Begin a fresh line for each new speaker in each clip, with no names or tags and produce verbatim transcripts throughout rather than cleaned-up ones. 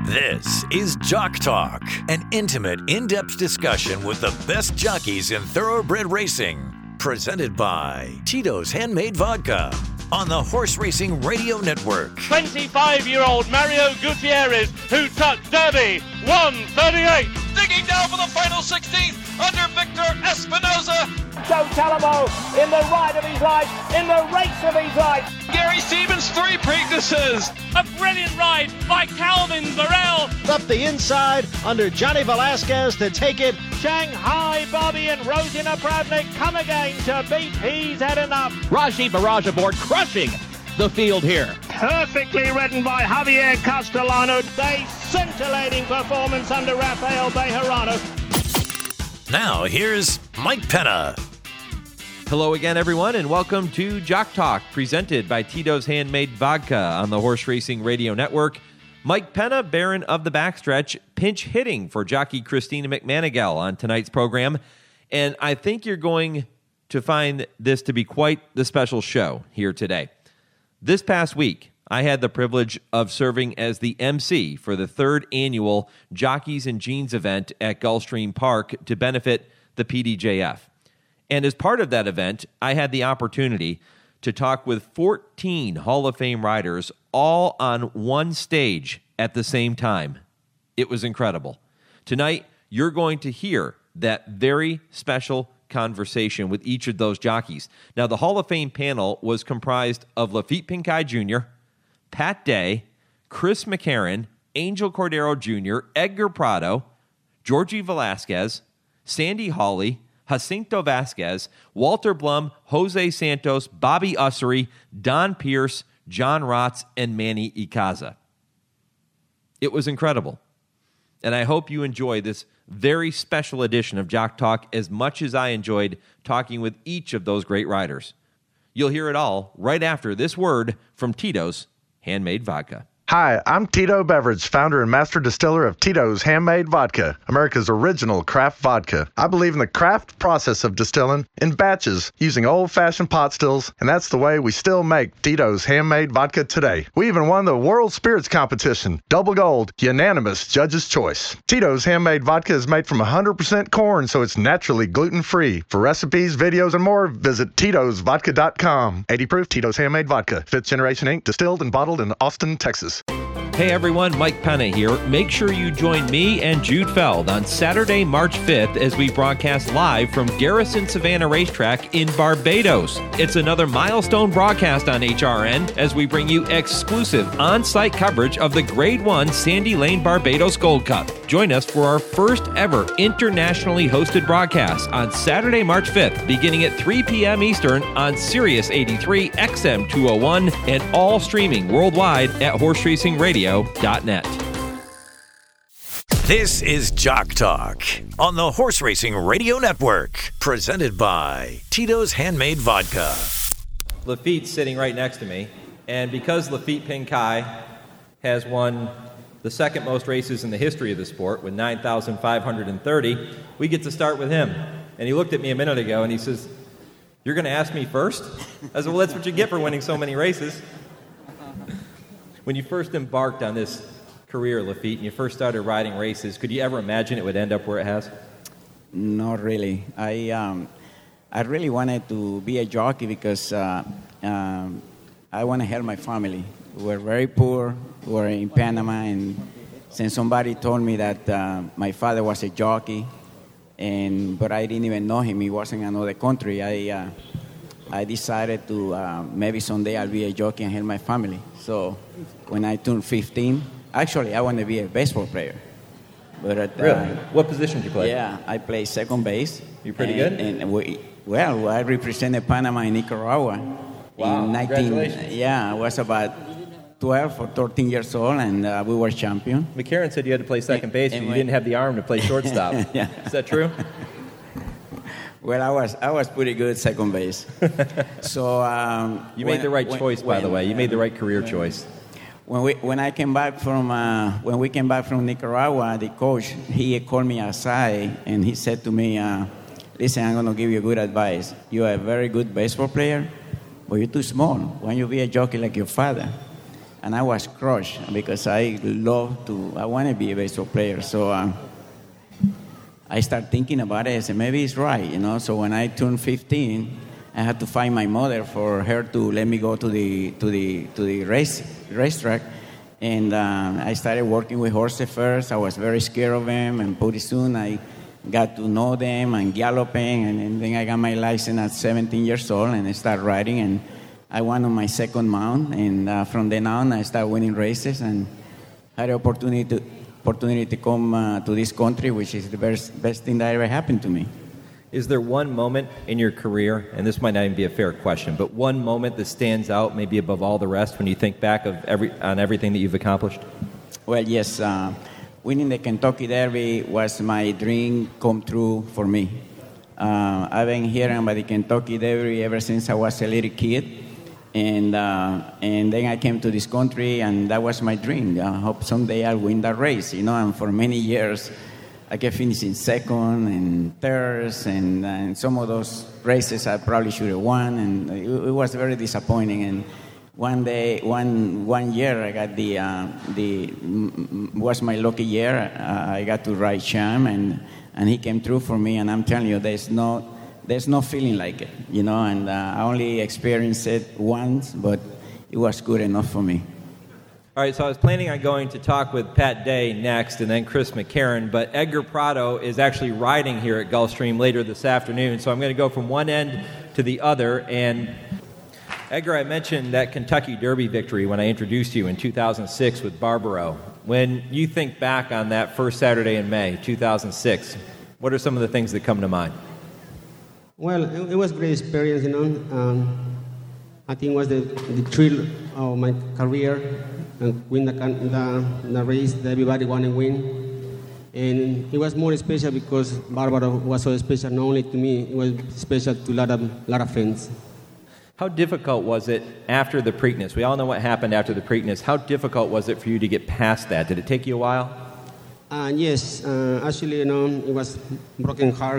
This is Jock Talk, an intimate, in-depth discussion with the best jockeys in thoroughbred racing. Presented by Tito's Handmade Vodka on the Horse Racing Radio Network.
twenty-five-year-old Mario Gutierrez, who took Derby, one thirty-eight.
Digging down for the final sixteenth under Victor Espinoza.
Joe Talamo in the ride of his life, in the race of his life.
Gary Stevens, three Preaknesses.
A brilliant ride by Calvin Burrell.
Up the inside under Johnny Velasquez to take it.
Shanghai Bobby and Rosina Pravnik come again to beat He's Had Enough.
Raji Barrage aboard, crushing the field here.
Perfectly ridden by Javier Castellano. A scintillating performance under Rafael Bejarano.
Now here's Mike Penna.
Hello again, everyone, and welcome to Jock Talk, presented by Tito's Handmade Vodka on the Horse Racing Radio Network. Mike Penna, Baron of the Backstretch, pinch hitting for jockey Christina McManigal on tonight's program. And I think you're going to find this to be quite the special show here today. This past week, I had the privilege of serving as the M C for the third annual Jockeys and Jeans event at Gulfstream Park to benefit the P D J F. And as part of that event, I had the opportunity to talk with fourteen Hall of Fame riders all on one stage at the same time. It was incredible. Tonight, you're going to hear that very special conversation with each of those jockeys. Now, the Hall of Fame panel was comprised of Lafitte Pincay Junior, Pat Day, Chris McCarron, Angel Cordero Junior, Edgar Prado, Georgie Velasquez, Sandy Hawley, Jacinto Vasquez, Walter Blum, Jose Santos, Bobby Ussery, Don Pierce, John Rotz, and Manny Icaza. It was incredible. And I hope you enjoy this very special edition of Jock Talk as much as I enjoyed talking with each of those great riders. You'll hear it all right after this word from Tito's Handmade Vodka.
Hi, I'm Tito Beverage, founder and master distiller of Tito's Handmade Vodka, America's original craft vodka. I believe in the craft process of distilling in batches using old-fashioned pot stills, and that's the way we still make Tito's Handmade Vodka today. We even won the World Spirits Competition, double gold, unanimous judge's choice. Tito's Handmade Vodka is made from one hundred percent corn, so it's naturally gluten-free. For recipes, videos, and more, visit Titos Vodka dot com. eighty proof Tito's Handmade Vodka, fifth Generation Incorporated, distilled and bottled in Austin, Texas.
Hey everyone, Mike Penna here. Make sure you join me and Jude Feld on Saturday, March fifth as we broadcast live from Garrison Savannah Racetrack in Barbados. It's another milestone broadcast on H R N as we bring you exclusive on-site coverage of the Grade one Sandy Lane Barbados Gold Cup. Join us for our first ever internationally hosted broadcast on Saturday, March fifth, beginning at three p.m. Eastern on Sirius eighty-three X M two oh one and all streaming worldwide at horse racing radio dot net.
This is Jock Talk on the Horse Racing Radio Network, presented by Tito's Handmade Vodka.
Lafitte's sitting right next to me, and because Lafitte Pincay has won the second most races in the history of the sport with nine thousand five hundred thirty, we get to start with him. And he looked at me a minute ago and he says, "You're going to ask me first?" I said, "Well, that's what you get for winning so many races." When you first embarked on this career, Lafitte, and you first started riding races, could you ever imagine it would end up where it has?
Not really. I um, I really wanted to be a jockey because uh, um, I want to help my family. We're very poor. We're in Panama, and since somebody told me that uh, my father was a jockey, and but I didn't even know him. He was in another country. I uh, I decided to uh, maybe someday I'll be a jockey and help my family. So when I turned fifteen, actually I want to be a baseball player. But at,
really?
Uh,
what position did you play?
Yeah, I play second base.
You pretty
and,
good?
And we, well, I represented Panama and Nicaragua.
Wow!
In nineteen,
congratulations.
Yeah, I was about twelve or thirteen years old, and uh, we were champion.
McCarron said you had to play second base, and,
and
you
when,
didn't have the arm to play shortstop.
Yeah.
Is that true?
Well, I was I was pretty good at second base. So um,
you made
when,
the right
when,
choice,
when,
by the way. You made the right career choice.
When we when I came back from uh, when we came back from Nicaragua, the coach he called me aside and he said to me, uh, "Listen, I'm going to give you good advice. You are a very good baseball player, but you're too small. Why don't you be a jockey like your father?" and I was crushed because I love to, I want to be a baseball player. So uh, I started thinking about it. I said, maybe it's right, you know. So when I turned fifteen, I had to find my mother for her to let me go to the to the to the race racetrack. And uh, I started working with horses first. I was very scared of them, and pretty soon I got to know them and galloping, and, and then I got my license at seventeen years old, and I started riding, and I won on my second mount, and uh, from then on I started winning races, and had the opportunity to, opportunity to come uh, to this country, which is the best, best thing that ever happened to me.
Is there one moment in your career, and this might not even be a fair question, but one moment that stands out maybe above all the rest when you think back of every, on everything that you've accomplished?
Well, yes. Uh, winning the Kentucky Derby was my dream come true for me. Uh, I've been hearing about the Kentucky Derby ever since I was a little kid. And uh, and then I came to this country, and that was my dream. I hope someday I'll win that race, you know, and for many years I kept finishing second and third, and, and some of those races I probably should have won, and it, it was very disappointing. And one day, one one year, I got the uh, the was my lucky year. Uh, I got to ride Sham, and and he came through for me. And I'm telling you, there's no there's no feeling like it, you know. And uh, I only experienced it once, but it was good enough for me.
All right, so I was planning on going to talk with Pat Day next and then Chris McCarron, but Edgar Prado is actually riding here at Gulfstream later this afternoon, so I'm going to go from one end to the other. And Edgar, I mentioned that Kentucky Derby victory when I introduced you in two thousand six with Barbaro. When you think back on that first Saturday in May, two thousand six, what are some of the things that come to mind?
Well, it, it was a great experience, you know. Um, I think it was the, the thrill of my career. And win the, the, the race that everybody wanted to win. And it was more special because Barbaro was so special, not only to me, it was special to a lot of, lot of friends.
How difficult was it after the Preakness? We all know what happened after the Preakness. How difficult was it for you to get past that? Did it take you a while?
Uh, yes, uh, actually, you know, it was a broken heart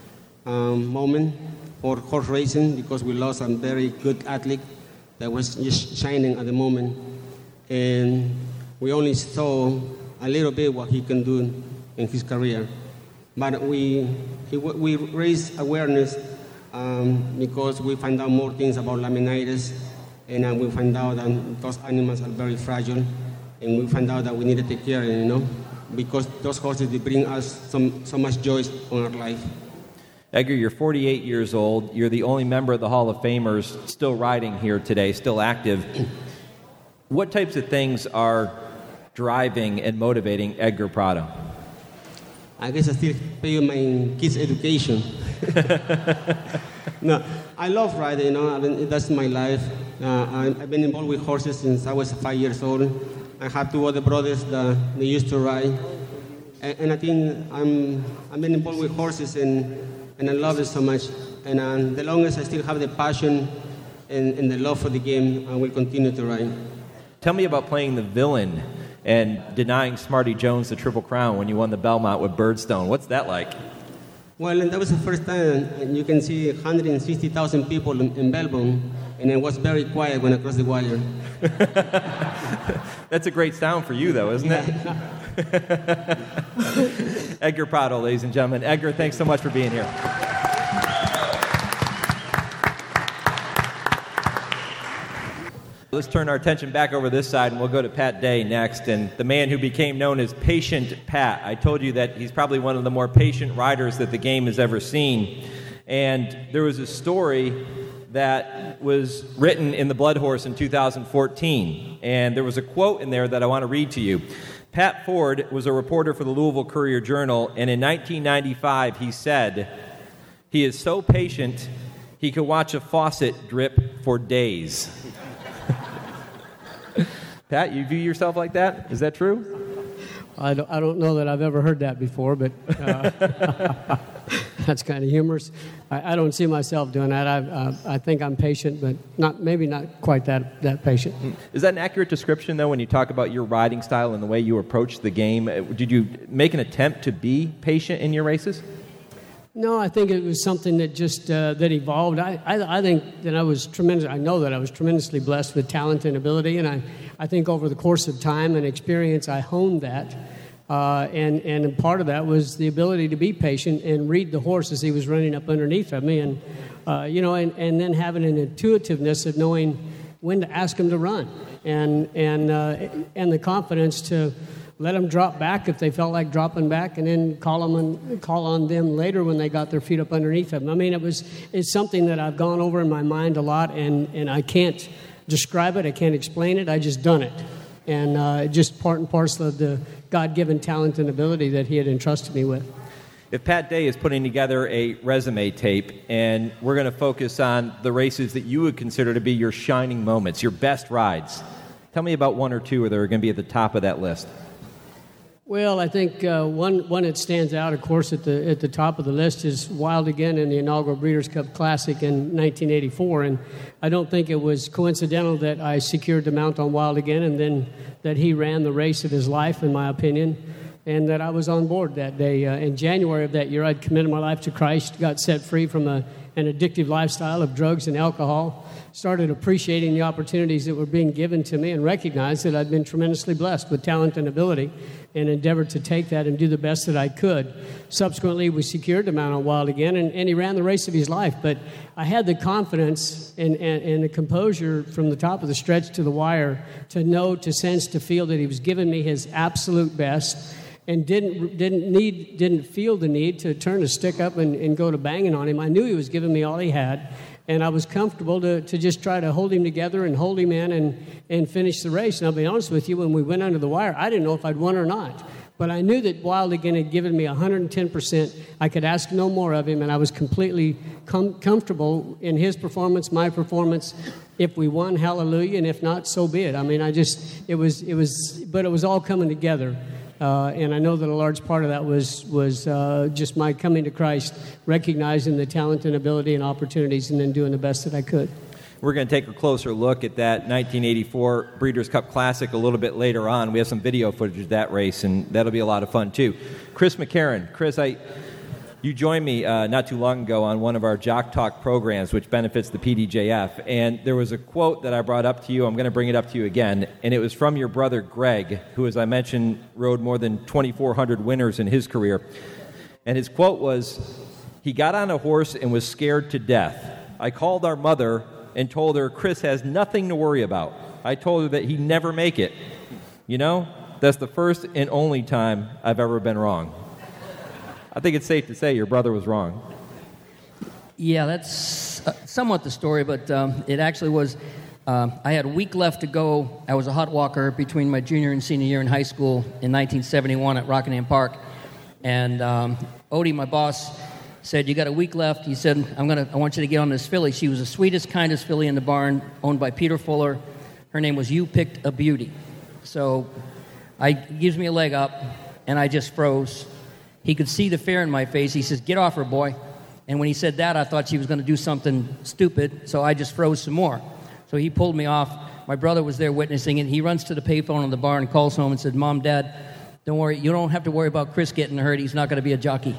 um, moment for horse racing because we lost a very good athlete that was just shining at the moment. And we only saw a little bit what he can do in his career. But we we raised awareness um, because we find out more things about laminitis, and uh, we find out that those animals are very fragile, and we find out that we need to take care of them, you know, because those horses, they bring us some, so much joy in our life.
Edgar, you're forty-eight years old. You're the only member of the Hall of Famers still riding here today, still active. What types of things are driving and motivating Edgar Prado?
I guess I still pay my kids' education. No, I love riding, you know, I mean, that's my life. Uh, I've been involved with horses since I was five years old. I have two other brothers that they used to ride. And, and I think I'm, I've been involved with horses, and, and I love it so much. And uh, the longest I still have the passion and, and the love for the game, I will continue to ride.
Tell me about playing the villain and denying Smarty Jones the Triple Crown when you won the Belmont with Birdstone. What's that like?
Well, that was the first time. You can see one hundred sixty thousand people in, in Belmont, and it was very quiet when I crossed the wire.
That's a great sound for you, though, isn't it? Edgar Prado, ladies and gentlemen. Edgar, thanks so much for being here. Let's turn our attention back over this side, and we'll go to Pat Day next. And the man who became known as Patient Pat. I told you that he's probably one of the more patient riders that the game has ever seen. And there was a story that was written in The Blood Horse in two thousand fourteen. And there was a quote in there that I want to read to you. Pat Ford was a reporter for the Louisville Courier-Journal, and in nineteen ninety-five he said, "He is so patient, he could watch a faucet drip for days." Pat, you view yourself like that? Is that true?
I don't, I don't know that I've ever heard that before, but uh, that's kind of humorous. I, I don't see myself doing that. I, uh, I think I'm patient, but not maybe not quite that, that patient.
Is that an accurate description, though, when you talk about your riding style and the way you approach the game? Did you make an attempt to be patient in your races?
No, I think it was something that just uh, that evolved. I, I I think that I was tremendous. I know that I was tremendously blessed with talent and ability, and I, I think over the course of time and experience, I honed that. Uh, and, and part of that was the ability to be patient and read the horse as he was running up underneath of me. And, uh, you know, and, and then having an intuitiveness of knowing when to ask him to run. And, and, uh, and the confidence to let them drop back if they felt like dropping back, and then call them and call on them later when they got their feet up underneath them. I mean, it was it's something that I've gone over in my mind a lot, and, and I can't describe it, I can't explain it, I just done it. And uh, just part and parcel of the God-given talent and ability that he had entrusted me with.
If Pat Day is putting together a resume tape, and we're going to focus on the races that you would consider to be your shining moments, your best rides, tell me about one or two that are going to be at the top of that list.
Well, I think uh, one one that stands out, of course, at the at the top of the list is Wild Again in the inaugural Breeders' Cup Classic in nineteen eighty-four. And I don't think it was coincidental that I secured the mount on Wild Again, and then that he ran the race of his life, in my opinion, and that I was on board that day. Uh, in January of that year, I'd committed my life to Christ, got set free from a, an addictive lifestyle of drugs and alcohol, started appreciating the opportunities that were being given to me, and recognized that I'd been tremendously blessed with talent and ability, and endeavored to take that and do the best that I could. Subsequently, we secured the mount on Wild Again, and, and he ran the race of his life. But I had the confidence and, and, and the composure from the top of the stretch to the wire to know, to sense, to feel that he was giving me his absolute best, and didn't didn't need didn't feel the need to turn the stick up and, and go to banging on him. I knew he was giving me all he had, and I was comfortable to, to just try to hold him together and hold him in and, and finish the race. And I'll be honest with you, when we went under the wire, I didn't know if I'd won or not. But I knew that Wild Again had given me one hundred ten percent. I could ask no more of him, and I was completely com- comfortable in his performance, my performance. If we won, hallelujah, and if not, so be it. I mean, I just, it was, it was, but it was all coming together. Uh, and I know that a large part of that was was uh, just my coming to Christ, recognizing the talent and ability and opportunities, and then doing the best that I could.
We're going to take a closer look at that nineteen eighty-four Breeders' Cup Classic a little bit later on. We have some video footage of that race, and that'll be a lot of fun, too. Chris McCarron. Chris, I, you joined me uh, not too long ago on one of our Jock Talk programs, which benefits the P D J F, and there was a quote that I brought up to you. I'm going to bring it up to you again, and it was from your brother, Greg, who, as I mentioned, rode more than twenty-four hundred winners in his career. And his quote was, "He got on a horse and was scared to death. I called our mother and told her Chris has nothing to worry about. I told her that he'd never make it. You know, that's the first and only time I've ever been wrong." I think it's safe to say your brother was wrong.
Yeah, that's uh, somewhat the story, but um, it actually was, uh, I had a week left to go. I was a hot walker between my junior and senior year in high school in nineteen seventy-one at Rockingham Park. And um, Odie, my boss, said, "You got a week left." He said, I'm gonna, I want you to get on this filly. She was the sweetest, kindest filly in the barn, owned by Peter Fuller. Her name was You Picked a Beauty. So I, he gives me a leg up, and I just froze. He could see the fear in my face. He says, "Get off her, boy." And when he said that, I thought she was going to do something stupid, so I just froze some more. So he pulled me off. My brother was there witnessing it. He runs to the payphone in the barn and calls home and said, "Mom, Dad, don't worry. You don't have to worry about Chris getting hurt. He's not going to be a jockey."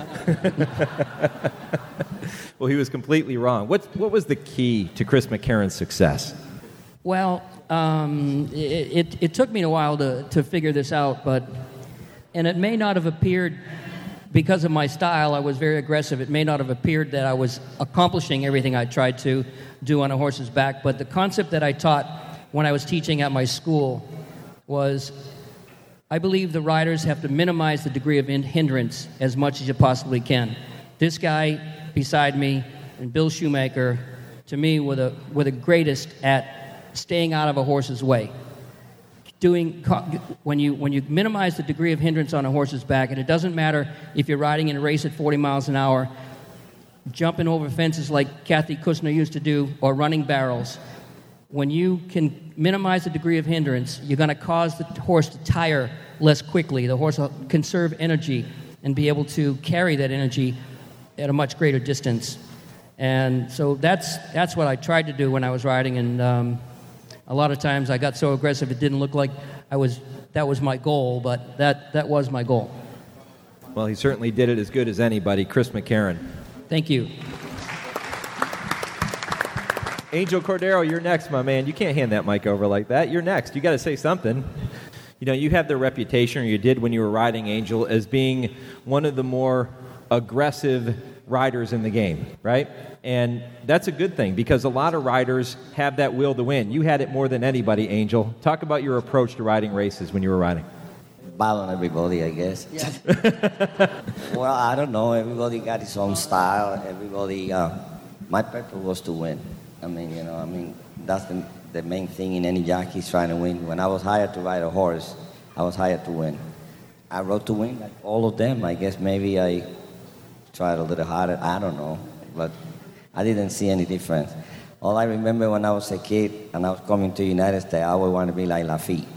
Well, he was completely wrong. What, what was the key to Chris McCarron's success?
Well, um, it, it, it took me a while to, to figure this out, but and it may not have appeared, because of my style, I was very aggressive. It may not have appeared that I was accomplishing everything I tried to do on a horse's back, but the concept that I taught when I was teaching at my school was, I believe the riders have to minimize the degree of hindrance as much as you possibly can. This guy beside me, and Bill Shoemaker, to me, were the, were the greatest at staying out of a horse's way. Doing when you when you minimize the degree of hindrance on a horse's back, and it doesn't matter if you're riding in a race at forty miles an hour, jumping over fences like Kathy Kusner used to do, or running barrels. When you can minimize the degree of hindrance, you're going to cause the horse to tire less quickly. The horse will conserve energy and be able to carry that energy at a much greater distance. And so that's that's what I tried to do when I was riding, and um, a lot of times I got so aggressive it didn't look like I was. That was my goal, but that, that was my goal.
Well, he certainly did it as good as anybody. Chris McCarron.
Thank you.
Angel Cordero, you're next, my man. You can't hand that mic over like that. You're next. You got to say something. You know, you have the reputation, or you did when you were riding, Angel, as being one of the more aggressive riders in the game, right? And that's a good thing because a lot of riders have that will to win. You had it more than anybody, Angel. Talk about your approach to riding races when you were riding.
Ball on everybody, I guess. Yeah. Well, I don't know. Everybody got his own style. Everybody, uh, my purpose was to win. I mean, you know, I mean, that's the, the main thing in any jockey is trying to win. When I was hired to ride a horse, I was hired to win. I rode to win, like all of them. I guess maybe I tried a little harder. I don't know, but I didn't see any difference. All I remember when I was a kid and I was coming to the United States, I always wanted to be like Lafitte.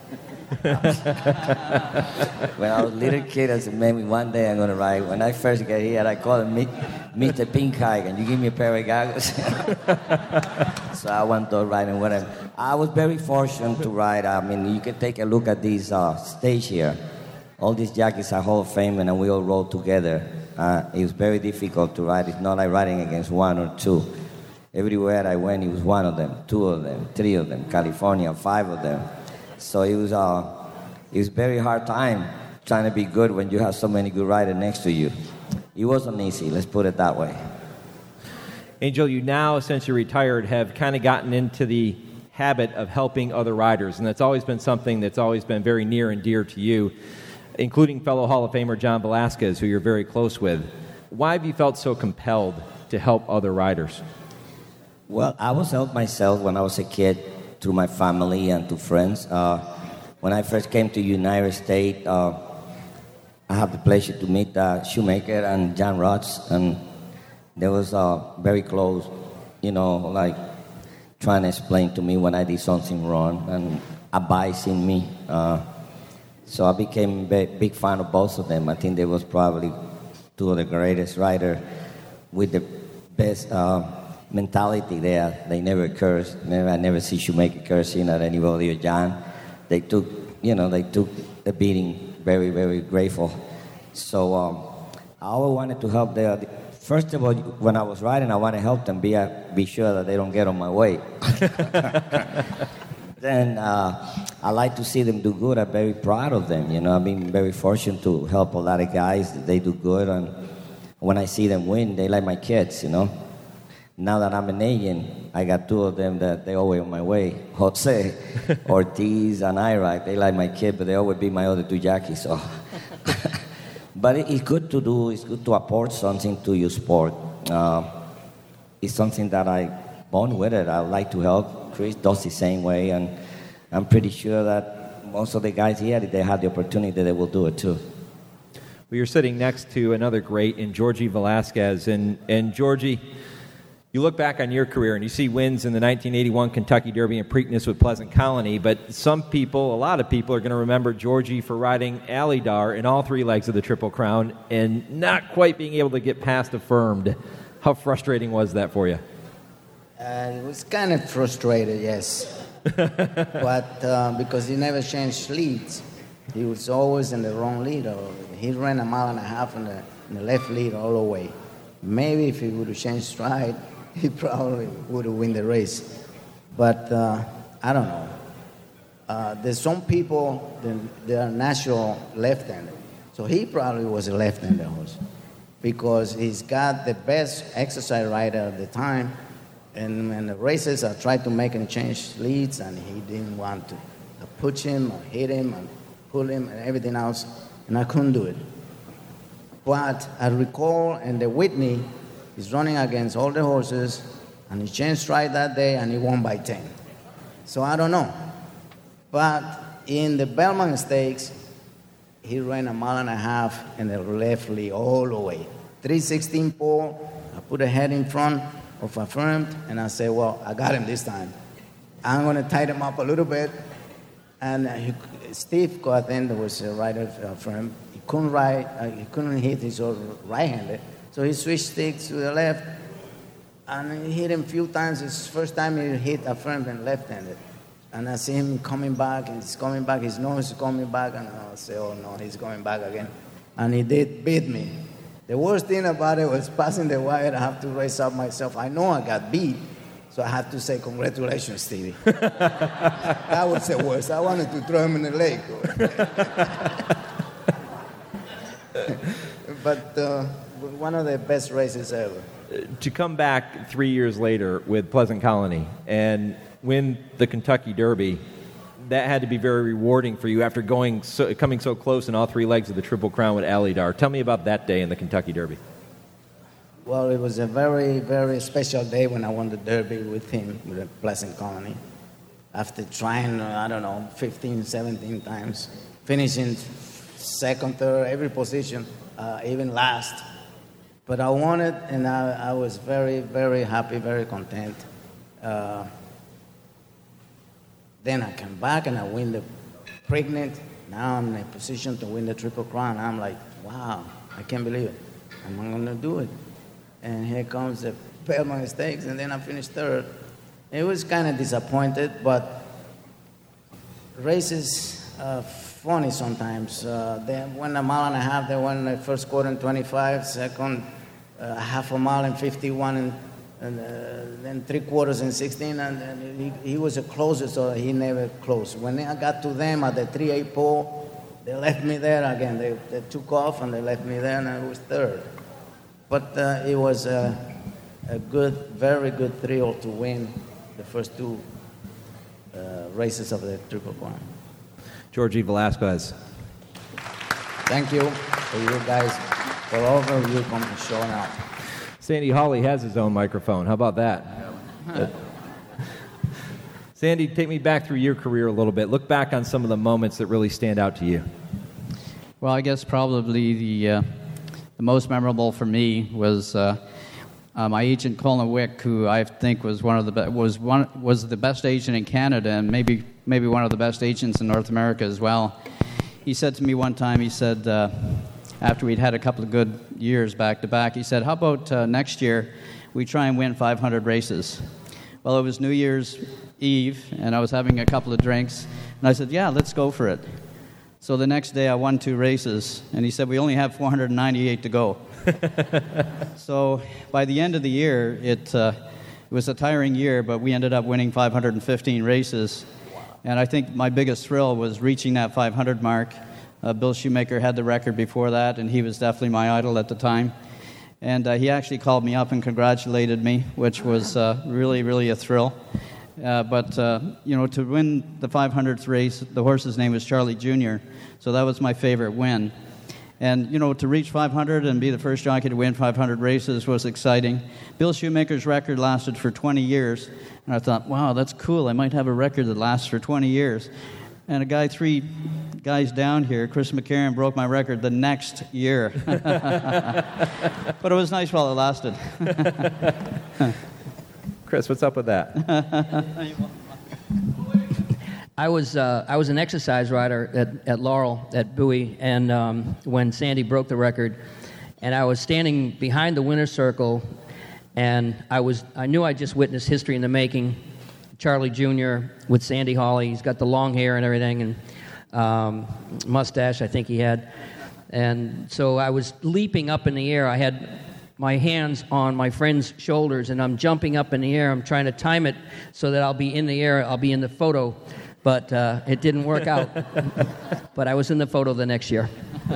When I was a little kid, I said, maybe one day I'm going to ride. When I first got here, I called him Mister Pink Eye. Can you give me a pair of goggles? So I went to riding with him. I was very fortunate to ride. I mean, you can take a look at this uh, stage here. All these jockeys are Hall of Fame, and we all rode together. Uh, it was very difficult to ride. It's not like riding against one or two. Everywhere I went, it was one of them, two of them, three of them, California, five of them. So it was uh, it was very hard time trying to be good when you have so many good riders next to you. It wasn't easy, let's put it that way.
Angel, you now, since you're retired, have kind of gotten into the habit of helping other riders, and that's always been something that's always been very near and dear to you, including fellow Hall of Famer John Velazquez, who you're very close with. Why have you felt so compelled to help other riders?
Well, I was helped myself when I was a kid through my family and to friends. Uh, when I first came to United States, uh, I had the pleasure to meet uh, Shoemaker and John Rotz, and they was uh, very close, you know, like trying to explain to me when I did something wrong and advising me. Uh, so I became a big fan of both of them. I think they was probably two of the greatest riders with the best uh, mentality there. They never cursed. Never, I never see Shoemaker cursing at anybody or John. They took, you know, they took the beating very, very grateful. So um, I always wanted to help them. First of all, when I was riding, I want to help them be uh, be sure that they don't get on my way. Then uh, I like to see them do good. I'm very proud of them. You know, I've been very fortunate to help a lot of guys. They do good, and when I see them win, they like my kids. You know. Now that I'm an agent, I got two of them that they always on my way. Jose, Ortiz, and Iraq. They like my kid, but they always be my other two jockeys. So. But it's good to do, it's good to apport something to your sport. Uh, it's something that I born with it. I like to help. Chris does the same way, and I'm pretty sure that most of the guys here, if they have the opportunity, they will do it too.
Well, you're sitting next to another great in Georgie Velazquez. And, and Georgie, you look back on your career and you see wins in the nineteen eighty-one Kentucky Derby and Preakness with Pleasant Colony, but some people, a lot of people, are going to remember Georgie for riding Alydar in all three legs of the Triple Crown and not quite being able to get past Affirmed. How frustrating was that for you?
Uh, it was kind of frustrated, yes. But uh, because he never changed leads. He was always in the wrong lead. Or he ran a mile and a half in the, in the left lead all the way. Maybe if he would have changed stride, he probably would have won the race. But uh, I don't know. Uh, there's some people that they are natural left-handed. So he probably was a left-handed horse because he's got the best exercise rider at the time. And when the races, I tried to make him change leads, and he didn't want to. I push him, or hit him, and pull him, and everything else, and I couldn't do it. But I recall in the Whitney, he's running against all the horses, and he changed stride that day, and he won by ten. So I don't know. But in the Belmont Stakes, he ran a mile and a half in the left lead all the way. three sixteen pole, I put a head in front of Affirmed, and I said, well, I got him this time. I'm going to tighten him up a little bit. And uh, he, Steve Coathen, that was a rider uh, Affirmed, he couldn't ride, uh, he couldn't hit his right-handed, so he switched sticks to the left, and he hit him a few times. It's the first time he hit Affirmed and left-handed. And I see him coming back, and he's coming back, his nose is coming back, and I say, oh no, he's coming back again. And he did beat me. The worst thing about it was passing the wire. I have to race up myself. I know I got beat, So I had to say, congratulations, Stevie. That was the worst. I wanted to throw him in the lake. But uh, one of the best races ever.
To come back three years later with Pleasant Colony and win the Kentucky Derby, that had to be very rewarding for you after going so, coming so close in all three legs of the Triple Crown with Ali Dar. Tell me about that day in the Kentucky Derby.
Well, it was a very, very special day when I won the Derby with him, with the Pleasant Colony. After trying, uh, I don't know, fifteen, seventeen times, finishing second, third, every position, uh, even last. But I won it, and I, I was very, very happy, very content. Uh, then I came back and I win the Preakness. Now I'm in a position to win the Triple Crown. I'm like, wow, I can't believe it. I'm going to do it. And here comes the Belmont Stakes, and then I finished third. It was kind of disappointed, but races are funny sometimes. Uh, they won a mile and a half. They won the first quarter in twenty-five, second uh, half a mile in fifty-one, and, and uh, then three quarters in sixteen. And, and he, he was a closer, so he never closed. When I got to them at the three eight pole, they left me there again. They, they took off and they left me there, and I was third. But uh, it was a, a good, very good thrill to win the first two uh, races of the Triple Crown.
Georgie Velasquez.
Thank you for you guys, for all of you coming showing up.
Sandy Hawley has his own microphone. How about that? Uh, Sandy, take me back through your career a little bit. Look back on some of the moments that really stand out to you.
Well, I guess probably the uh, the most memorable for me was uh, uh, my agent Colin Wick, who I think was one of the be- was one was the best agent in Canada, and maybe maybe one of the best agents in North America as well. He said to me one time, he said, uh, after we'd had a couple of good years back to back, he said, "How about uh, next year we try and win five hundred races?" Well, it was New Year's Eve, and I was having a couple of drinks, and I said, "Yeah, let's go for it." So the next day I won two races, and he said, "We only have four hundred ninety-eight to go." So by the end of the year, it, uh, it was a tiring year, but we ended up winning five hundred fifteen races. And I think my biggest thrill was reaching that five hundred mark. Uh, Bill Shoemaker had the record before that, and he was definitely my idol at the time. And uh, he actually called me up and congratulated me, which was uh, really, really a thrill. Uh, but, uh, you know, to win the five hundredth race, the horse's name was Charlie Junior, so that was my favorite win. And, you know, to reach five hundred and be the first jockey to win five hundred races was exciting. Bill Shoemaker's record lasted for twenty years, and I thought, wow, that's cool. I might have a record that lasts for twenty years. And a guy three guys down here, Chris McCarron, broke my record the next year. But it was nice while it lasted.
Chris, what's up with that?
I was uh, I was an exercise rider at, at Laurel at Bowie, and um, when Sandy broke the record, and I was standing behind the winner's circle, and I was I knew I just witnessed history in the making. Charlie Junior with Sandy Hawley, he's got the long hair and everything, and um, mustache I think he had, and so I was leaping up in the air. I had my hands on my friend's shoulders, and I'm jumping up in the air. I'm trying to time it so that I'll be in the air, I'll be in the photo. But uh, it didn't work out. But I was in the photo the next year.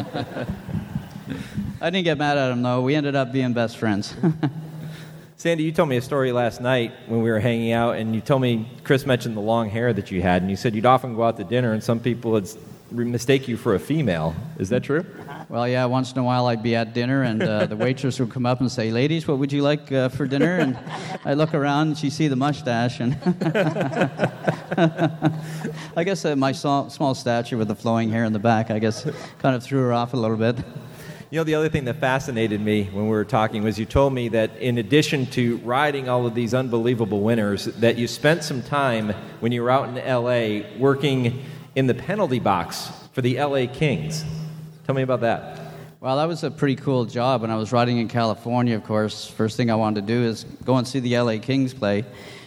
I didn't get mad at him, though. We ended up being best friends.
Sandy, you told me a story last night when we were hanging out, and you told me Chris mentioned the long hair that you had, and you said you'd often go out to dinner, and some people would mistake you for a female. Is that true?
Well, yeah, once in a while I'd be at dinner, and uh, the waitress would come up and say, "Ladies, what would you like uh, for dinner?" And I look around, and she'd see the mustache, and I guess uh, my small, small stature with the flowing hair in the back, I guess, kind of threw her off a little bit.
You know, the other thing that fascinated me when we were talking was you told me that in addition to riding all of these unbelievable winners, that you spent some time when you were out in L A working in the penalty box for the L A Kings. Tell me about that.
Well, that was a pretty cool job. When I was riding in California, of course, first thing I wanted to do is go and see the L A Kings play.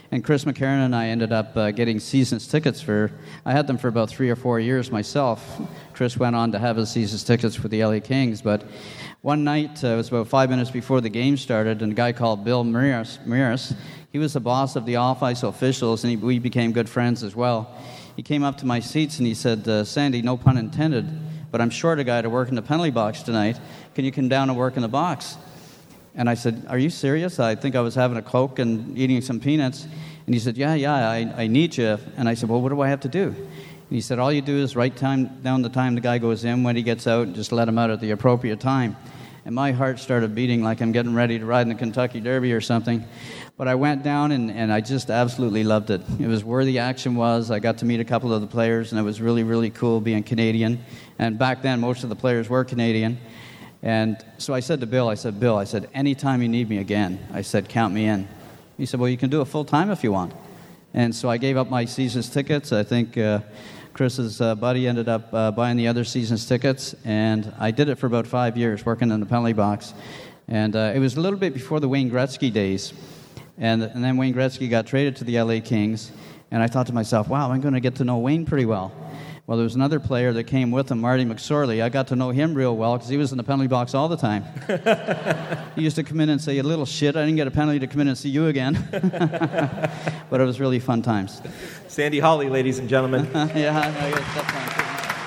And Chris McCarron and I ended up uh, getting season's tickets for, I had them for about three or four years myself. Chris went on to have his season's tickets for the L A Kings, but one night, uh, it was about five minutes before the game started, and a guy called Bill Marias, Marias he was the boss of the off-ice officials, and he, we became good friends as well. He came up to my seats and he said, uh, Sandy, no pun intended, but I'm short a guy to work in the penalty box tonight. Can you come down and work in the box? And I said, are you serious? I think I was having a Coke and eating some peanuts. And he said, yeah, yeah, I, I need you. And I said, well, what do I have to do? And he said, all you do is write time down the time the guy goes in, when he gets out, and just let him out at the appropriate time. And my heart started beating like I'm getting ready to ride in the Kentucky Derby or something. But I went down, and, and I just absolutely loved it. It was where the action was. I got to meet a couple of the players, and it was really, really cool being Canadian. And back then, most of the players were Canadian. And so I said to Bill, I said, Bill, I said, anytime you need me again, I said, count me in. He said, well, you can do it full-time if you want. And so I gave up my season's tickets. I think uh, Chris's uh, buddy ended up uh, buying the other season's tickets, and I did it for about five years, working in the penalty box. And uh, it was a little bit before the Wayne Gretzky days. And, and then Wayne Gretzky got traded to the L A Kings, and I thought to myself, wow, I'm going to get to know Wayne pretty well. Well, there was another player that came with him, Marty McSorley. I got to know him real well because he was in the penalty box all the time. He used to come in and say, you little shit, I didn't get a penalty to come in and see you again. But it was really fun times.
Sandy Hawley, ladies and gentlemen.
Yeah, I guess that's fine.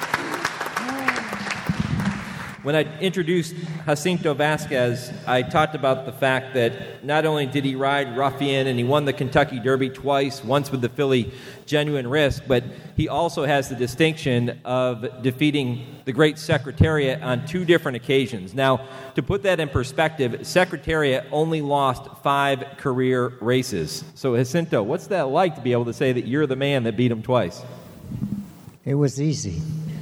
When I introduced Jacinto Vasquez, I talked about the fact that not only did he ride Ruffian and he won the Kentucky Derby twice, once with the filly Genuine Risk, but he also has the distinction of defeating the great Secretariat on two different occasions. Now, to put that in perspective, Secretariat only lost five career races. So, Jacinto, what's that like to be able to say that you're the man that beat him twice?
It was easy.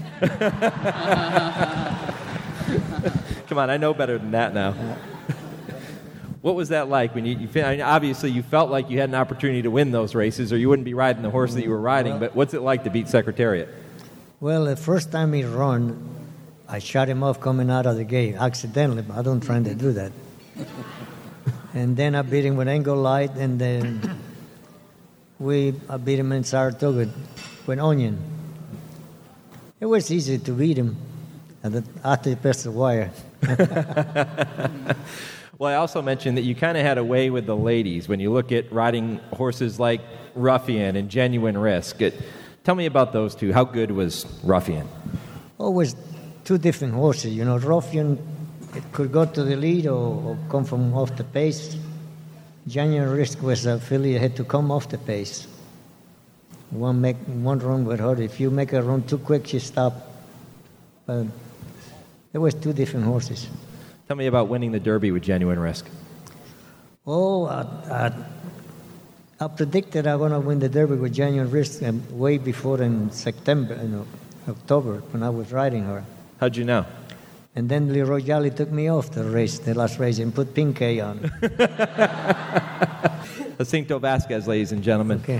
Come on, I know better than that now. What was that like when you, you I mean, obviously you felt like you had an opportunity to win those races or you wouldn't be riding the horse that you were riding, but what's it like to beat Secretariat?
Well, the first time he run, I shot him off coming out of the gate, accidentally, but I don't try to do that. And then I beat him with Angle Light, and then we I beat him in Saratoga with Onion. It was easy to beat him after he pressed the wire.
Well, I also mentioned that you kind of had a way with the ladies when you look at riding horses like Ruffian and Genuine Risk. It, tell me about those two. How good was Ruffian?
Always two different horses. You know, Ruffian it could go to the lead or, or come from off the pace. Genuine Risk was a filly that had to come off the pace. One make one run with her. If you make her run too quick, she stopped. But there was two different horses.
Tell me about winning the Derby with Genuine Risk.
Oh, I, I, I predicted I'm going to win the Derby with Genuine Risk um, way before in September, you know, October, when I was riding her.
How'd you know?
And then Leroy Jolly took me off the race, the last race, and put Pinkay on.
Jacinto Vasquez, ladies and gentlemen.
Okay.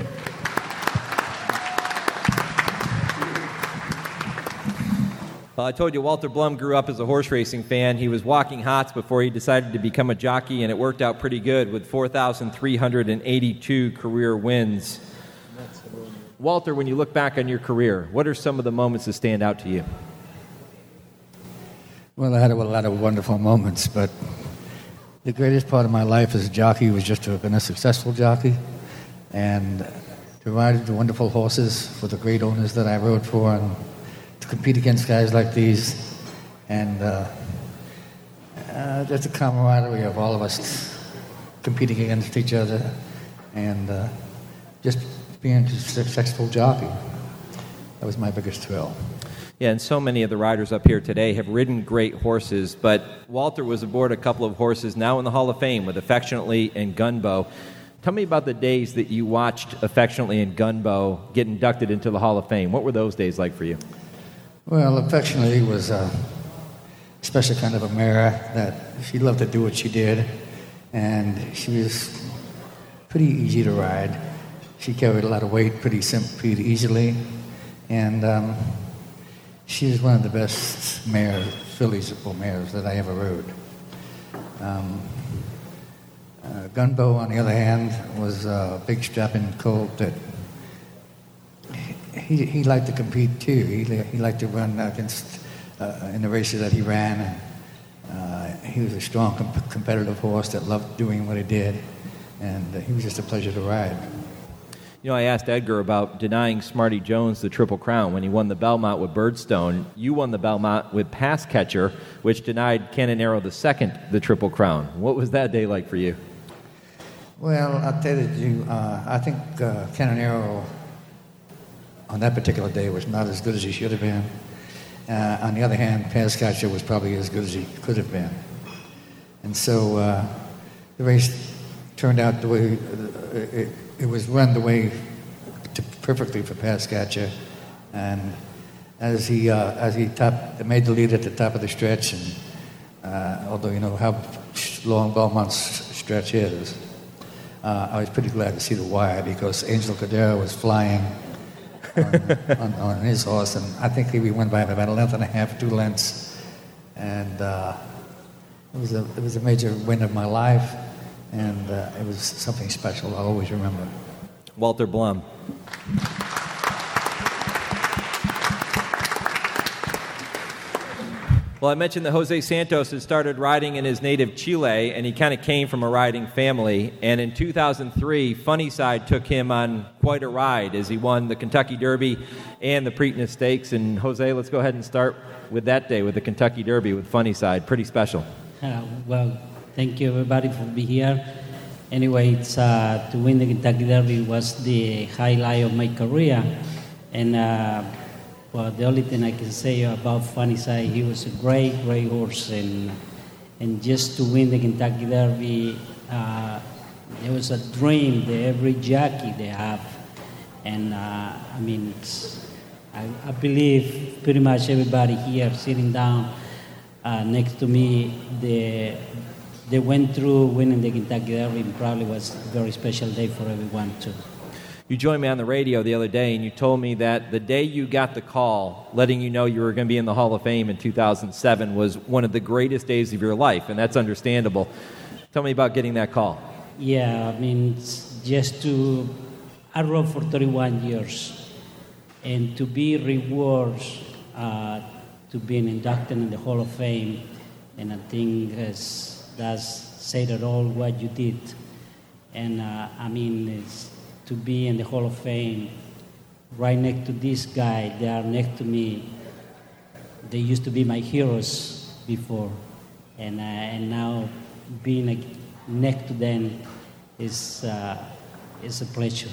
Well, I told you Walter Blum grew up as a horse racing fan. He was walking hots before he decided to become a jockey, and it worked out pretty good with four thousand three hundred eighty-two career wins. Walter, when you look back on your career, what are some of the moments that stand out to you?
Well, I had a lot of wonderful moments, but the greatest part of my life as a jockey was just to have been a successful jockey and to ride the wonderful horses for the great owners that I rode for, and to compete against guys like these, and uh, uh, just the camaraderie of all of us competing against each other, and uh, just being a successful jockey. That was my biggest thrill.
Yeah, and so many of the riders up here today have ridden great horses, but Walter was aboard a couple of horses now in the Hall of Fame with Affectionately and Gunbow. Tell me about the days that you watched Affectionately and Gunbow get inducted into the Hall of Fame. What were those days like for you?
Well, Affectionately was a special kind of a mare that she loved to do what she did, and she was pretty easy to ride. She carried a lot of weight pretty simple, pretty easily, and um, she was one of the best mares, fillies or mares that I ever rode. Um, Uh, Gunbo, on the other hand, was a big strapping colt that he, he liked to compete too. He, he liked to run against, uh, in the races that he ran. And, uh, he was a strong comp- competitive horse that loved doing what he did. And uh, he was just a pleasure to ride.
You know, I asked Edgar about denying Smarty Jones the Triple Crown when he won the Belmont with Birdstone. You won the Belmont with Pass Catcher, which denied Canonero the second the Triple Crown. What was that day like for you?
Well, I'll tell you, uh, I think uh, Canonero on that particular day was not as good as he should have been. Uh, on the other hand, Pass Catcher was probably as good as he could have been. And so uh, the race turned out the way uh, it, it was run the way to, perfectly for Pass Catcher. And as he uh, as he top, made the lead at the top of the stretch, and uh, although you know how long Belmont's stretch is, uh, I was pretty glad to see the wire because Angel Cordero was flying on, on, on his horse, and I think he won by about a length and a half, two lengths, and uh, it was a it was a major win of my life. And uh, it was something special I'll always remember.
Walter Blum. Well, I mentioned that Jose Santos had started riding in his native Chile, and he kind of came from a riding family. And in two thousand three, Funny Side took him on quite a ride as he won the Kentucky Derby and the Preakness Stakes. And Jose, let's go ahead and start with that day with the Kentucky Derby with Funny Side. Pretty special.
Uh, well, thank you, everybody, for being here. Anyway, it's, uh, to win the Kentucky Derby was the highlight of my career. And, uh, well, the only thing I can say about Funny Side, he was a great, great horse. And, and just to win the Kentucky Derby, uh, it was a dream that every jockey they have. And, uh, I mean, it's, I, I believe pretty much everybody here sitting down uh, next to me, the they went through winning the Kentucky Derby, and probably was a very special day for everyone too.
You joined me on the radio the other day, and you told me that the day you got the call letting you know you were going to be in the Hall of Fame in two thousand seven was one of the greatest days of your life, and that's understandable. Tell me about getting that call.
Yeah, I mean, it's just to, I rode for thirty-one years, and to be rewarded uh, to being inducted in the Hall of Fame, and I think it's, that's said it all what you did. And uh, I mean, it's to be in the Hall of Fame right next to this guy, they are next to me. They used to be my heroes before. And, uh, and now being uh, next to them is, uh, is a pleasure.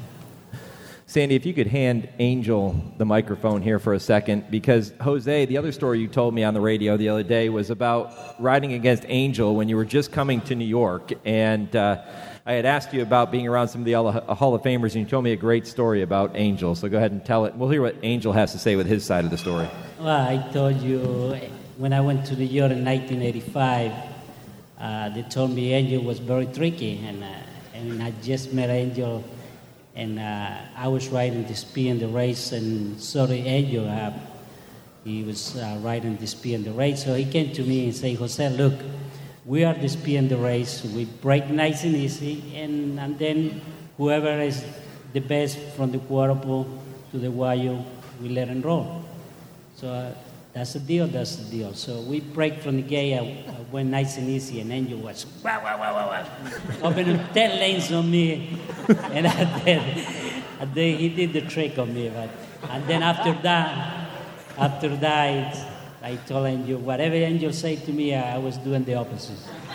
Sandy, if you could hand Angel the microphone here for a second, because Jose, the other story you told me on the radio the other day was about riding against Angel when you were just coming to New York, and uh, I had asked you about being around some of the Hall of Famers, and you told me a great story about Angel, so go ahead and tell it. We'll hear what Angel has to say with his side of the story.
Well, I told you when I went to New York in nineteen eighty-five, uh, they told me Angel was very tricky, and, uh, and I just met Angel. And uh, I was riding the speed in the race, and so did Angel. Uh, he was uh, riding the speed in the race. So he came to me and said, Jose, look, we are the speed in the race. We break nice and easy, and, and then whoever is the best from the Cuerpo to the Guayo, we let him roll. So uh, that's the deal, that's the deal. So we break from the gate, I, I went nice and easy, and Angel was, wow, wow, wow, wow, wow, opening ten lanes on me. And I did, I did, he did the trick on me. But, and then after that, after that, I told Angel, whatever Angel said to me, I was doing the opposite.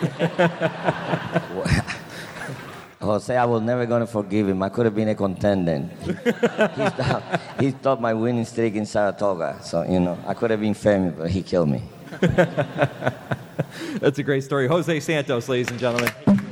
Jose, I was never going to forgive him. I could have been a contender. he, stopped, he stopped my winning streak in Saratoga. So, you know, I could have been famous, but he killed me.
That's a great story. Jose Santos, ladies and gentlemen.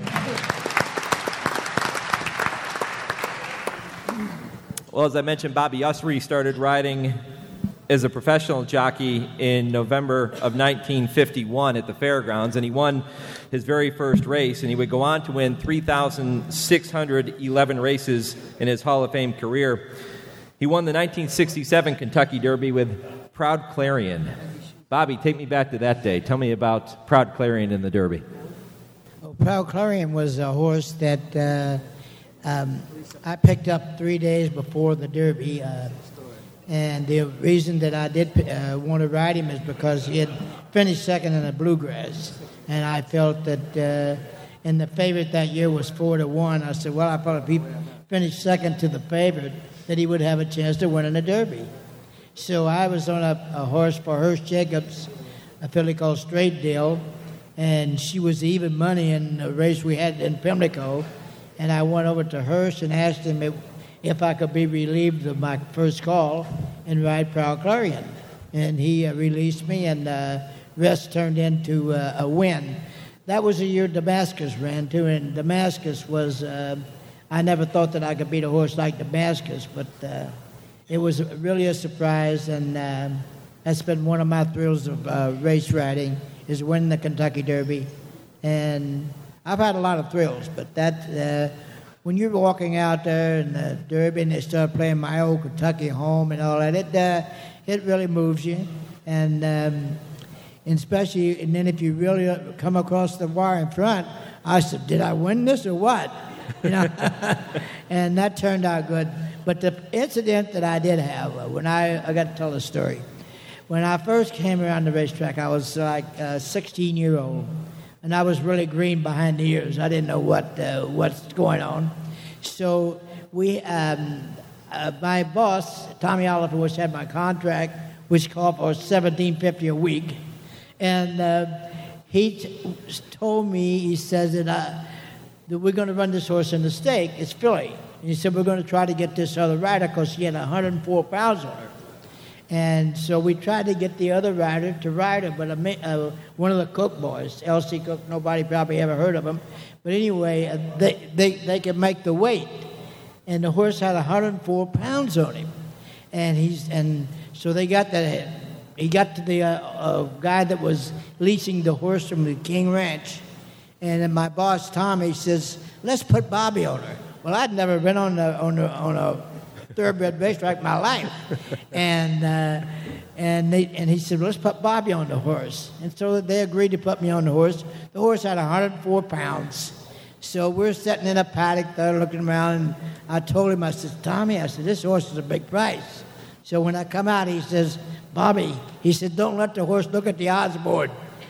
Well, as I mentioned, Bobby Usry started riding as a professional jockey in November of nineteen fifty-one at the fairgrounds, and he won his very first race, and he would go on to win three thousand six hundred eleven races in his Hall of Fame career. He won the nineteen sixty-seven Kentucky Derby with Proud Clarion. Bobby, take me back to that day. Tell me about Proud Clarion in the Derby.
Well, Proud Clarion was a horse that uh, um, I picked up three days before the Derby. Uh, and the reason that I did uh, want to ride him is because he had finished second in the Bluegrass. And I felt that, uh, and the favorite that year was four to one. I said, well, I thought if he finished second to the favorite, that he would have a chance to win in the Derby. So I was on a, a horse for Hirsch Jacobs, a filly called Straight Deal, and she was even money in the race we had in Pimlico. And I went over to Hirsch and asked him if, if I could be relieved of my first call and ride Proud Clarion. And he uh, released me, and uh, rest turned into uh, a win. That was the year Damascus ran, too, and Damascus was, uh, I never thought that I could beat a horse like Damascus, but uh, it was really a surprise, and uh, that's been one of my thrills of uh, race riding, is winning the Kentucky Derby. And I've had a lot of thrills, but that uh, when you're walking out there in the Derby and they start playing My Old Kentucky Home and all that, it uh, it really moves you. And, um, and especially, and then if you really come across the wire in front, I said, did I win this or what? You know, and that turned out good. But the incident that I did have, uh, when I, I got to tell a story. When I first came around the racetrack, I was like a sixteen-year-old, and I was really green behind the ears. I didn't know what uh, what's going on. So we, um, uh, my boss, Tommy Oliver, which had my contract, which called for seventeen fifty a week, and uh, he t- told me, he says that, I, that we're going to run this horse in the stake. It's filly. And he said we're going to try to get this other rider because she had one hundred four pounds on her. And so we tried to get the other rider to ride her, but a, uh, one of the Cook boys, L C Cook, nobody probably ever heard of him. But anyway, uh, they, they, they could make the weight. And the horse had one hundred four pounds on him. And he's and so they got that. He got to the uh, uh, guy that was leasing the horse from the King Ranch. And then my boss, Tommy, says, let's put Bobby on her. Well, I'd never been on, the, on, the, on a thoroughbred racetrack in my life. And uh, and they and he said, well, let's put Bobby on the horse. And so they agreed to put me on the horse. The horse had one hundred four pounds. So we're sitting in a paddock there looking around, and I told him, I said, Tommy, I said, this horse is a big price. So when I come out, he says, Bobby, he said, don't let the horse look at the odds board.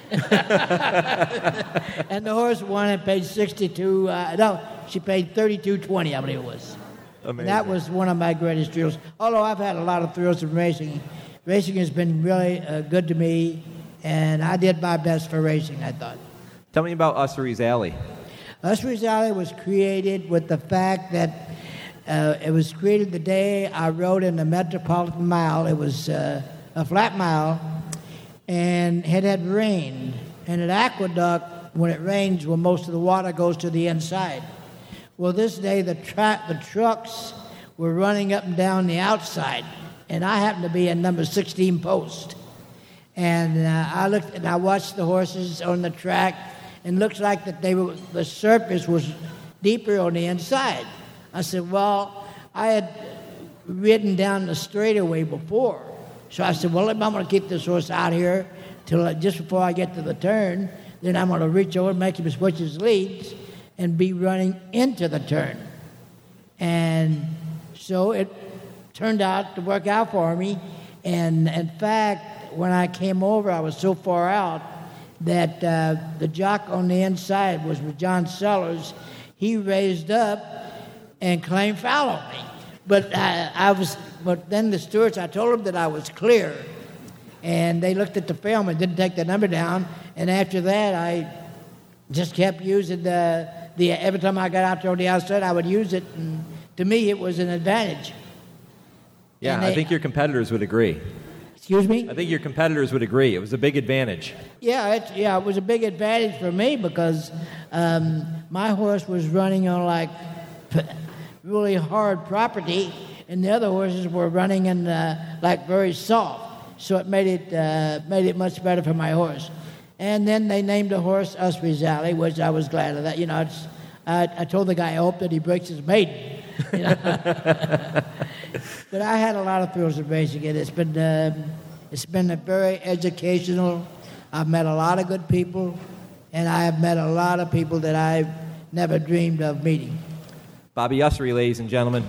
And the horse won and paid sixty-two, uh, no, she paid thirty-two twenty, I believe it was. Amazing. And that was one of my greatest thrills. Although I've had a lot of thrills from racing. Racing has been really uh, good to me, and I did my best for racing, I thought.
Tell me about Ussery's Alley.
Ussery's Alley was created with the fact that uh, it was created the day I rode in the Metropolitan Mile. It was uh, a flat mile, and it had rained. And at Aqueduct, when it rains, well, most of the water goes to the inside. Well, this day the tra- the trucks were running up and down the outside, and I happened to be in number sixteen post. And uh, I looked and I watched the horses on the track, and it looks like that they were the surface was deeper on the inside. I said, well, I had ridden down the straightaway before, so I said, well, I'm going to keep this horse out here till uh, just before I get to the turn. Then I'm going to reach over and make him switch his leads and be running into the turn. And so it turned out to work out for me. And in fact, when I came over, I was so far out that uh, the jock on the inside was with John Sellers. He raised up and claimed foul on me. But I, I was, but then the stewards, I told them that I was clear. And they looked at the film and didn't take the number down. And after that, I just kept using the, the every time I got out there on the outside, I would use it. And to me, it was an advantage.
Yeah,
they,
I think your competitors would agree.
Excuse me?
I think your competitors would agree. It was a big advantage.
Yeah, it, yeah, it was a big advantage for me because um, my horse was running on like really hard property, and the other horses were running in uh, like very soft. So it made it uh, made it much better for my horse. And then they named the horse Ussery's Alley, which I was glad of that. You know, it's, I, I told the guy I hope that he breaks his maiden. You know? But I had a lot of thrills of racing it. It's been um, it's been a very educational. I've met a lot of good people, and I have met a lot of people that I've never dreamed of meeting.
Bobby Ussery, ladies and gentlemen.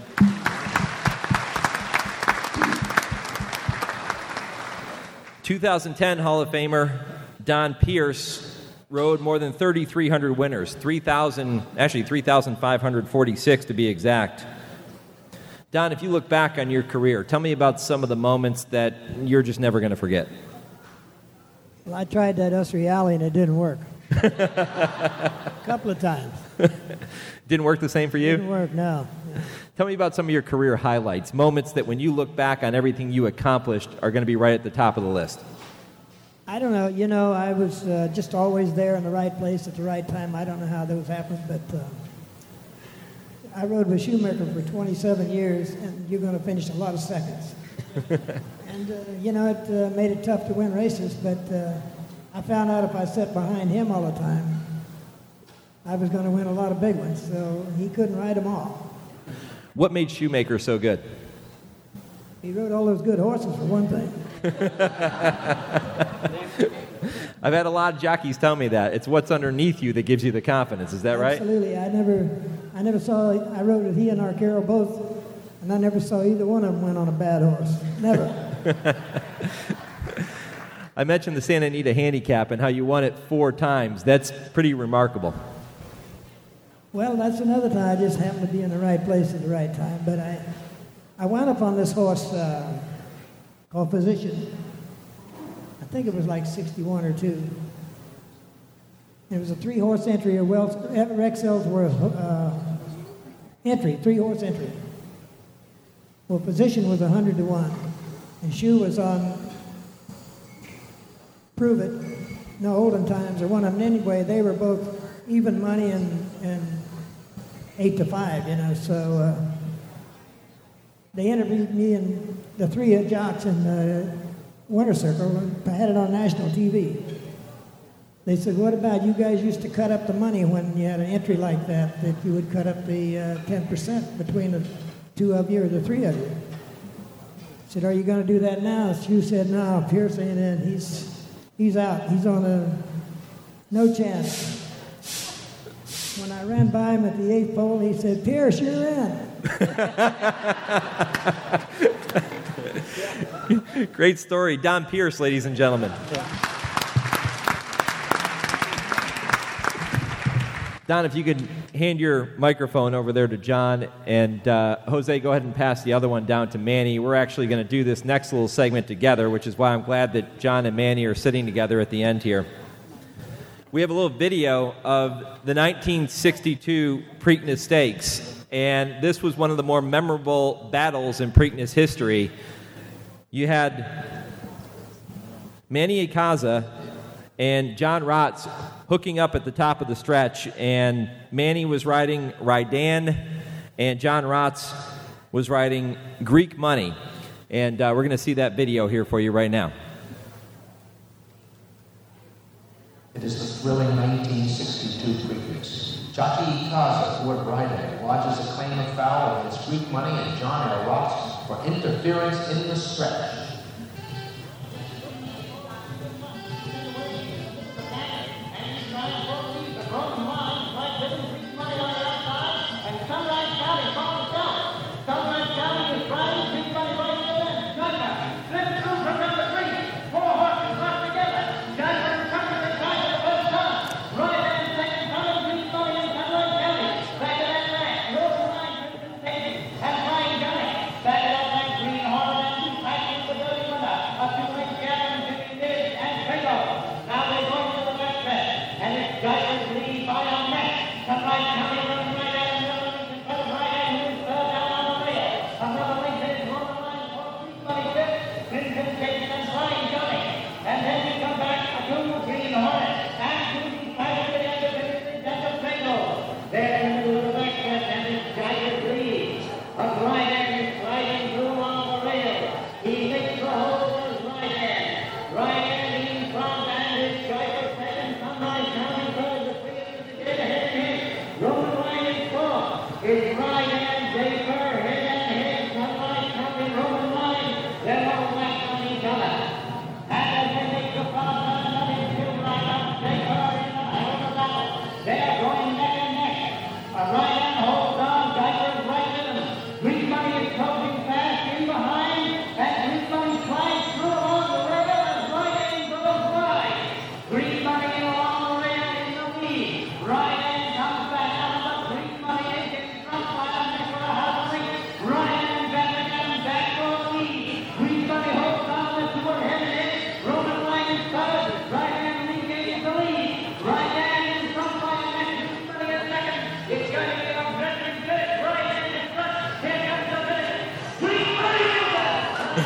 two thousand ten Hall of Famer Don Pierce rode more than thirty-three hundred winners, three thousand, actually three thousand five hundred forty-six to be exact. Don, if you look back on your career, tell me about some of the moments that you're just never going to forget.
Well, I tried that Ussery Alley and it didn't work. A couple of times.
Didn't work the same for you?
Didn't work, no.
Tell me about some of your career highlights, moments that when you look back on everything you accomplished are going to be right at the top of the list.
I don't know. You know, I was uh, just always there in the right place at the right time. I don't know how those happened, but uh, I rode with Schumacher for twenty-seven years, and you're going to finish a lot of seconds. and, uh, you know, it uh, made it tough to win races, but uh, I found out if I sat behind him all the time, I was going to win a lot of big ones, so he couldn't ride them all.
What made Shoemaker so good?
He rode all those good horses, for one thing.
I've had a lot of jockeys tell me that. It's what's underneath you that gives you the confidence. Is that right?
Absolutely. I never, I never saw, I rode with he and Arcaro both, and I never saw either one of them win on a bad horse. Never.
I mentioned the Santa Anita handicap and how you won it four times. That's pretty remarkable.
Well, that's another time. I just happened to be in the right place at the right time. But I, I wound up on this horse uh, called Physician. I think it was like sixty-one or two. It was a three-horse entry, a Wells, Rex Ellsworth uh, entry, three-horse entry. Well, Physician was one hundred to one, and Shoe was on Prove It. No, Olden Times, or one of them. Anyway, they were both even money and, and eight to five, you know. So uh, they interviewed me and the three jocks in the Winter Circle. I had it on national T V. They said, "What about you guys used to cut up the money when you had an entry like that? That you would cut up the uh, ten percent between the two of you or the three of you?" I said, "Are you going to do that now?" Hugh said, "No, Pierce ain't in. He's he's out. He's on a no chance." When I ran by him at the eighth pole, he said, "Pierce, you're in."
Great story. Don Pierce, ladies and gentlemen. Don, if you could hand your microphone over there to John, and uh, Jose, go ahead and pass the other one down to Manny. We're actually going to do this next little segment together, which is why I'm glad that John and Manny are sitting together at the end here. We have a little video of the nineteen sixty-two Preakness Stakes, and this was one of the more memorable battles in Preakness history. You had Manny Icaza and John Rotz hooking up at the top of the stretch, and Manny was riding Rydan, and John Rotz was riding Greek Money. And uh, we're going to see that video here for you right now.
It is the thrilling nineteen sixty-two Preakness. Jockey Icaza, Ford Rydan, lodges a claim of foul against Greek Money and John R. Rotz for interference in the stretch.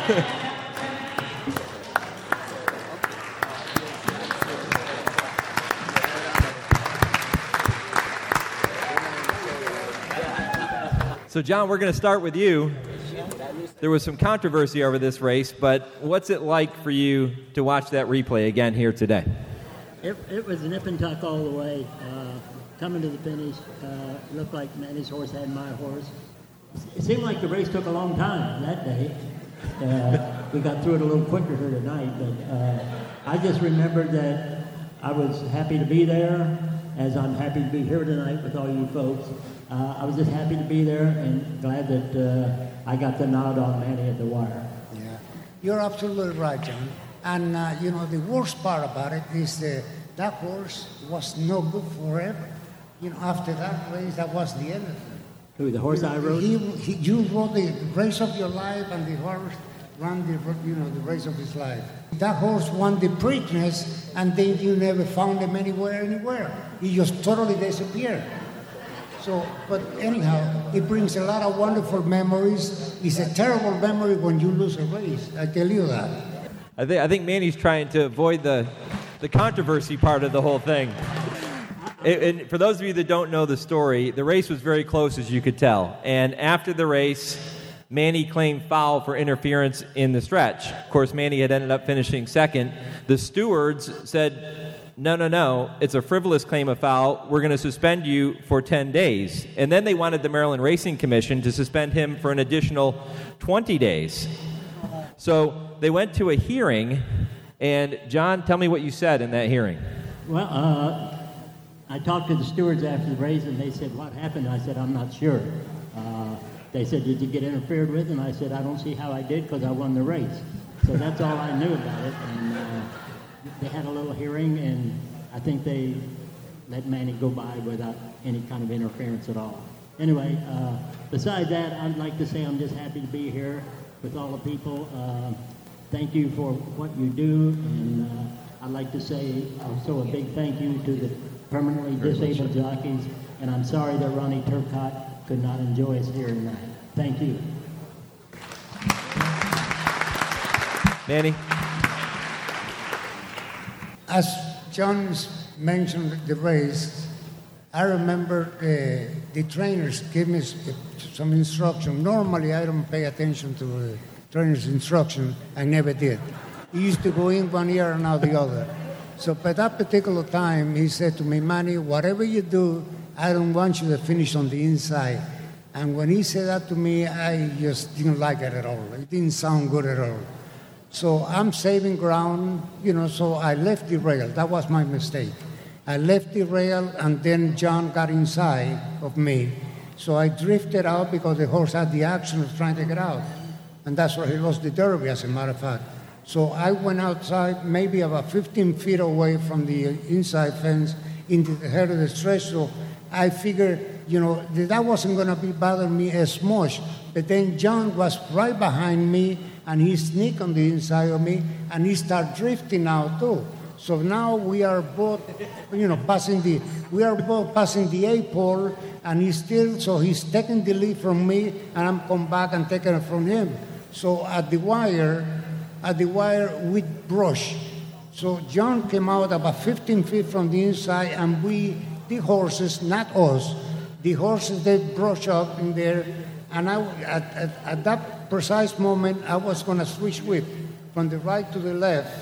So, John, we're going to start with you. There was some controversy over this race, but what's it like for you to watch that replay again here today?
It, it was nip and tuck all the way. Uh, coming to the finish, uh, looked like Manny's horse had my horse. It seemed like the race took a long time that day. Uh, we got through it a little quicker here tonight, but uh, I just remembered that I was happy to be there, as I'm happy to be here tonight with all you folks. Uh, I was just happy to be there and glad that uh, I got the nod on Manny at the wire.
Yeah, you're absolutely right, John. And, uh, you know, the worst part about it is that that horse was no good forever. You know, after that race, that was the end of it.
Who, the horse
you know,
I rode?
He, he, you rode the race of your life, and the horse ran the, you know, the race of his life. That horse won the Preakness, and then you never found him anywhere, anywhere. He just totally disappeared. So, but anyhow, it brings a lot of wonderful memories. It's a terrible memory when you lose a race, I tell you that.
I think I think Manny's trying to avoid the the controversy part of the whole thing. And, and for those of you that don't know the story, the race was very close, as you could tell. And after the race, Manny claimed foul for interference in the stretch. Of course, Manny had ended up finishing second. The stewards said, no, no, no, it's a frivolous claim of foul. We're going to suspend you for ten days. And then they wanted the Maryland Racing Commission to suspend him for an additional twenty days. So they went to a hearing, and John, tell me what you said in that hearing.
Well, uh, I talked to the stewards after the race, and they said, what happened? I said, I'm not sure. Uh, they said, did you get interfered with? And I said, I don't see how I did because I won the race. So that's all I knew about it. And uh, they had a little hearing, and I think they let Manny go by without any kind of interference at all. Anyway, uh, besides that, I'd like to say I'm just happy to be here with all the people. Uh, thank you for what you do, and uh, I'd like to say also a big thank you to the permanently disabled jockeys, and I'm sorry that Ronnie Turcotte could not enjoy us here tonight. Thank you.
Manny?
As John mentioned the race, I remember uh, the trainers gave me some instruction. Normally, I don't pay attention to the trainer's instruction. I never did. He used to go in one ear and out the other. So by that particular time, he said to me, Manny, whatever you do, I don't want you to finish on the inside. And when he said that to me, I just didn't like it at all. It didn't sound good at all. So I'm saving ground, you know, so I left the rail. That was my mistake. I left the rail, and then John got inside of me. So I drifted out because the horse had the action of trying to get out. And that's where he lost the Derby, as a matter of fact. So I went outside, maybe about fifteen feet away from the inside fence into the head of the stretch. So I figured, you know, that wasn't going to be bothering me as much. But then John was right behind me, and he sneaked on the inside of me, and he started drifting out too. So now we are both, you know, passing the, we are both passing the eight pole, and he's still, so he's taking the lead from me, and I'm come back and taking it from him. So at the wire, at the wire, we brush. So John came out about fifteen feet from the inside, and we, the horses, not us, the horses, they brush up in there, and I, at, at, at that precise moment, I was going to switch whip from the right to the left.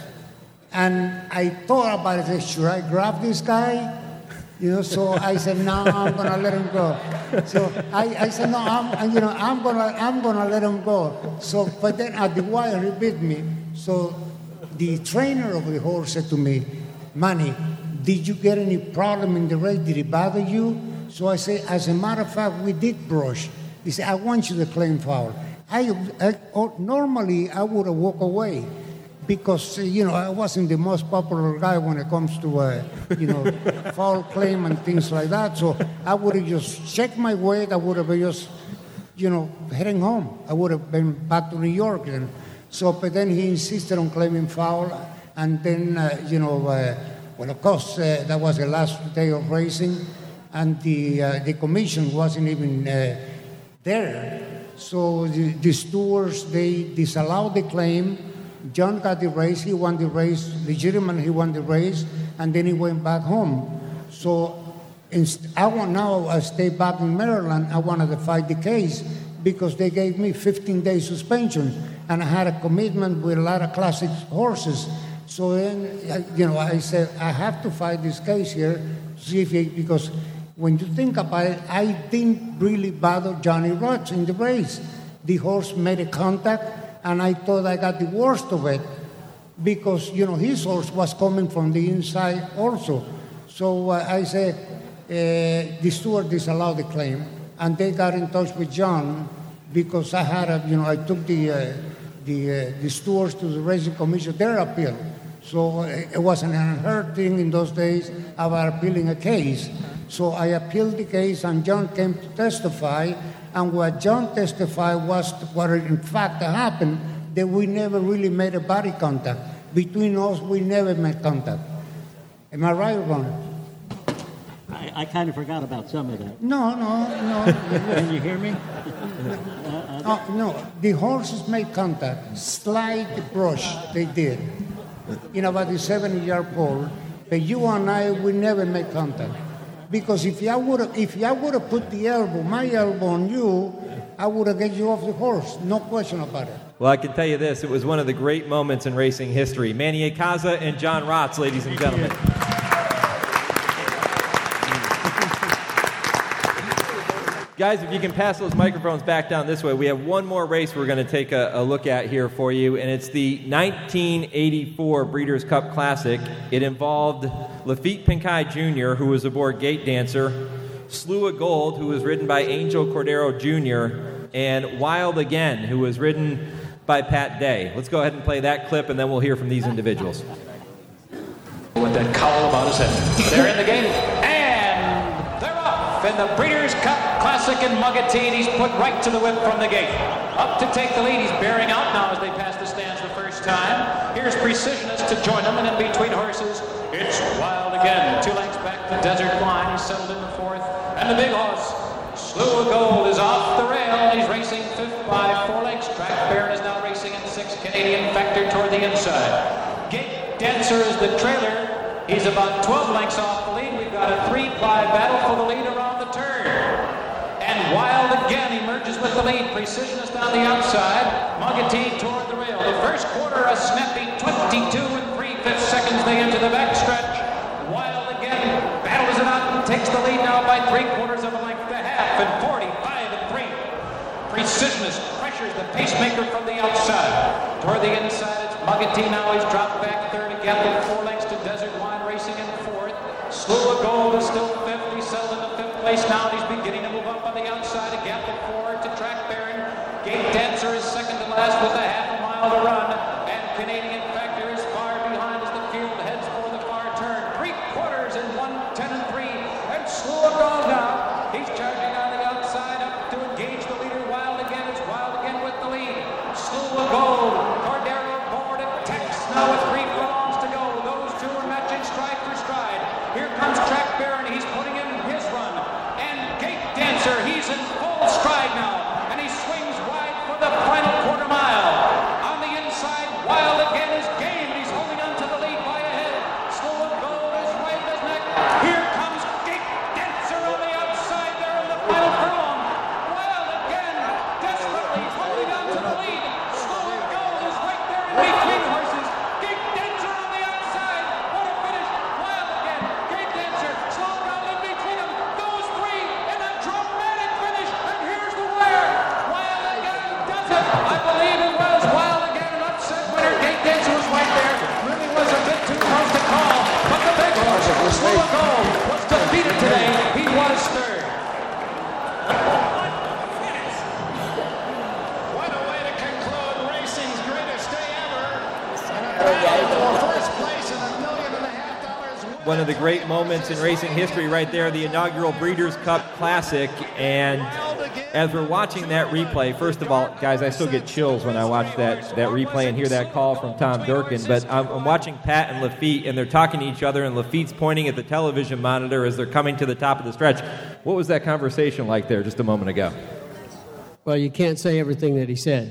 And I thought about it, I said, should I grab this guy? You know, so I said, no, I'm going to let him go. So I, I said, no, I'm, you know, I'm going to I'm gonna let him go. So, but then at the wire, he bit me. So the trainer of the horse said to me, Manny, did you get any problem in the race? Did it bother you? So I said, as a matter of fact, we did brush. He said, I want you to claim foul. I, I normally, I would have walked away. Because, uh, you know, I wasn't the most popular guy when it comes to, uh, you know, foul claim and things like that. So I would have just checked my weight. I would have just, you know, heading home. I would have been back to New York then. So, but then he insisted on claiming foul. And then, uh, you know, uh, well, of course, uh, that was the last day of racing. And the, uh, the commission wasn't even uh, there. So the, the stewards, they disallowed the claim. John got the race, he won the race, legitimate, he won the race, and then he went back home. So inst- I want now I stay back in Maryland, I wanted to fight the case because they gave me fifteen day suspension, and I had a commitment with a lot of classic horses. So then, you know, I said, I have to fight this case here, see if he, because when you think about it, I didn't really bother Johnny Rodz in the race. The horse made a contact, and I thought I got the worst of it because, you know, his horse was coming from the inside also. So uh, I said, uh, the steward disallowed the claim, and they got in touch with John because I had a, you know, I took the, uh, the, uh, the stewards to the racing commission, their appeal. So it wasn't an unheard thing in those days about appealing a case. So I appealed the case, and John came to testify. And what John testified was what in fact happened, that we never really made a body contact. Between us, we never made contact. Am I right or wrong?
I, I kind of forgot about some of that.
No, no, no.
Can you hear me?
uh, oh, no, the horses made contact. Slight brush, they did. In about the seventy-yard pole. But you and I, we never made contact. Because if I would have, if I would have put the elbow, my elbow on you, I would have get you off the horse. No question about it.
Well, I can tell you this. It was one of the great moments in racing history. Manny Akaza and John Rodz, ladies and gentlemen. Guys, if you can pass those microphones back down this way, we have one more race we're going to take a, a look at here for you, and it's the nineteen eighty-four Breeders' Cup Classic. It involved Lafitte Pincay Junior, who was aboard Gate Dancer, Slew of Gold, who was ridden by Angel Cordero Junior, and Wild Again, who was ridden by Pat Day. Let's go ahead and play that clip, and then we'll hear from these individuals.
With that cowl about his head. They're in the game, and they're off in the Breeders' Cup Classic in Muggatoon. He's put right to the whip from the gate. Up to take the lead. He's bearing out now as they pass the stands the first time. Here's Precisionist to join them, and in between horses, it's Wild Again. Two lengths back to Desert Wine. He's settled in the fourth. And the big horse, Slew of Gold, is off the rail. He's racing fifth by four lengths. Track Baron is now racing in sixth. Canadian Factor toward the inside. Gate Dancer is the trailer. He's about twelve lengths off the lead. We've got a three-ply battle for the lead around the turn. And Wild Again emerges with the lead. Precisionist on the outside. Muggatoon toward the rail. The first quarter, a snappy twenty-two and three-fifths seconds. They enter the backstretch. Wild Again battles it out and takes the lead now by three-quarters of a length and a half. And forty-five and three. Precisionist pressures the pacemaker from the outside. Toward the inside, it's Muggatoon now. He's dropped back third again with four lengths to Desert Wine racing in fourth. Slew of Gold is still fifth. He's settled in the fifth place now. He's beginning to move up on the outside. A gap of four to Track Baron. Gate Dancer is second to last with a half a mile to run. And Canadian Factor is far behind as the field heads for the far turn. Three quarters in one, ten and three. And Slew of Gold now. He's charging on the outside up to engage the leader. Wild Again. It's Wild Again with the lead. Slew of Gold. Cordero board attacks now with three furlongs to go. Those two are matching stride for stride. Here comes Track Baron. He's putting in his run. And Gate Dancer, he's in full stride now. And he swings wide for the final quarter mile. On the inside, Wild Again is game. He's holding on to the lead by a head. Slew of Gold is right in his neck. Here comes Gate Dancer on the outside there in the final furlong. Wild Again desperately holding on to the lead. Slew of Gold is right there in between horses. Gate Dancer on the outside. What a finish. Wild Again, Gate Dancer, Slew of Gold in between them. Those three in a dramatic finish. And here's the winner. Wild Again does it. I believe it was Wild Again, an upset winner. Gate Dancer was right there. Really was a bit too close to call. But the big horse, Slew of Gold, was defeated today. He was third. What a way to conclude racing's greatest day ever. And a battle for first place and a million and a half dollars.
One of the great moments in racing history right there, the inaugural Breeders' Cup Classic. And as we're watching that replay, first of all, guys, I still get chills when I watch that, that replay and hear that call from Tom Durkin. But I'm, I'm watching Pat and Lafitte, and they're talking to each other, and Lafitte's pointing at the television monitor as they're coming to the top of the stretch. What was that conversation like there just a moment ago?
Well, you can't say everything that he said.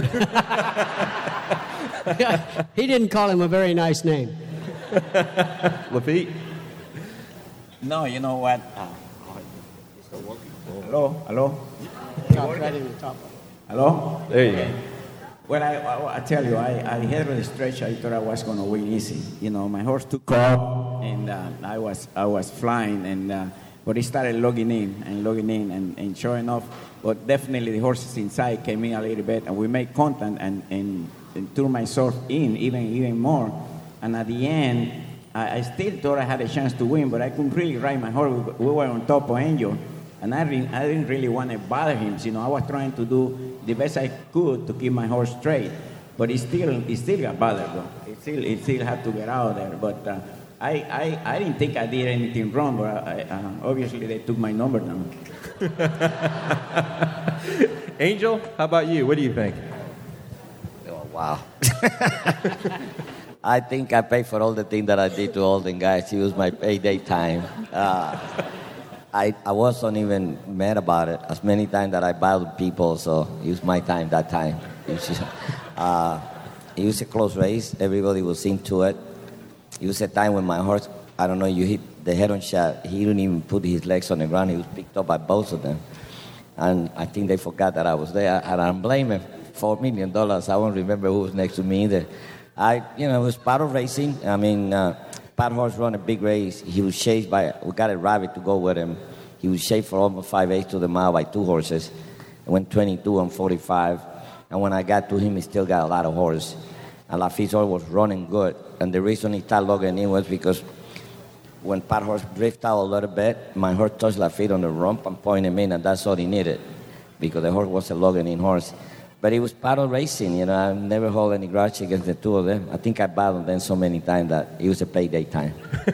He didn't call him a very nice name.
Lafitte?
No, you know what? Uh, hello? Hello?
Right in the top.
Hello?
There you go.
Well, I, I, I tell you, I, I had the stretch. I thought I was going to win easy. You know, my horse took off, and uh, I was I was flying, and uh, but he started logging in and logging in, and, and sure enough, but definitely the horses inside came in a little bit, and we made contact and, and, and threw myself in even even more. And at the end, I, I still thought I had a chance to win, but I couldn't really ride my horse. We, we were on top of Angel, and I didn't, I didn't really want to bother him. You know, I was trying to do the best I could to keep my horse straight, but he still he still got bothered though. He still he still had to get out of there. But uh, I, I I didn't think I did anything wrong, but I, uh, obviously they took my number down.
Angel, how about you? What do you think?
Oh, wow. I think I paid for all the things that I did to all the guys. It was my payday time. Uh, I, I wasn't even mad about it. As many times that I battled people, so it was my time that time. It was, just, uh, it was a close race. Everybody was into it. It was a time when my horse, I don't know, you hit the head-on shot. He didn't even put his legs on the ground. He was picked up by both of them. And I think they forgot that I was there. And I don't blame him. Four million dollars. I won't remember who was next to me either. I, you know, it was part of racing. I mean, uh, Pat Horse ran a big race. He was chased by, we got a rabbit to go with him. He was chased for almost five eighths to the mile by two horses. I went twenty-two and forty-five. And when I got to him, he still got a lot of horse. And Lafitte's horse was running good. And the reason he started logging in was because when Pat Horse drifted out a little bit, my horse touched Lafitte on the rump and pointed him in, and that's all he needed, because the horse was a logging in horse. But it was part of racing, you know. I never hold any grudge against the two of them. I think I battled them so many times that it was a payday time.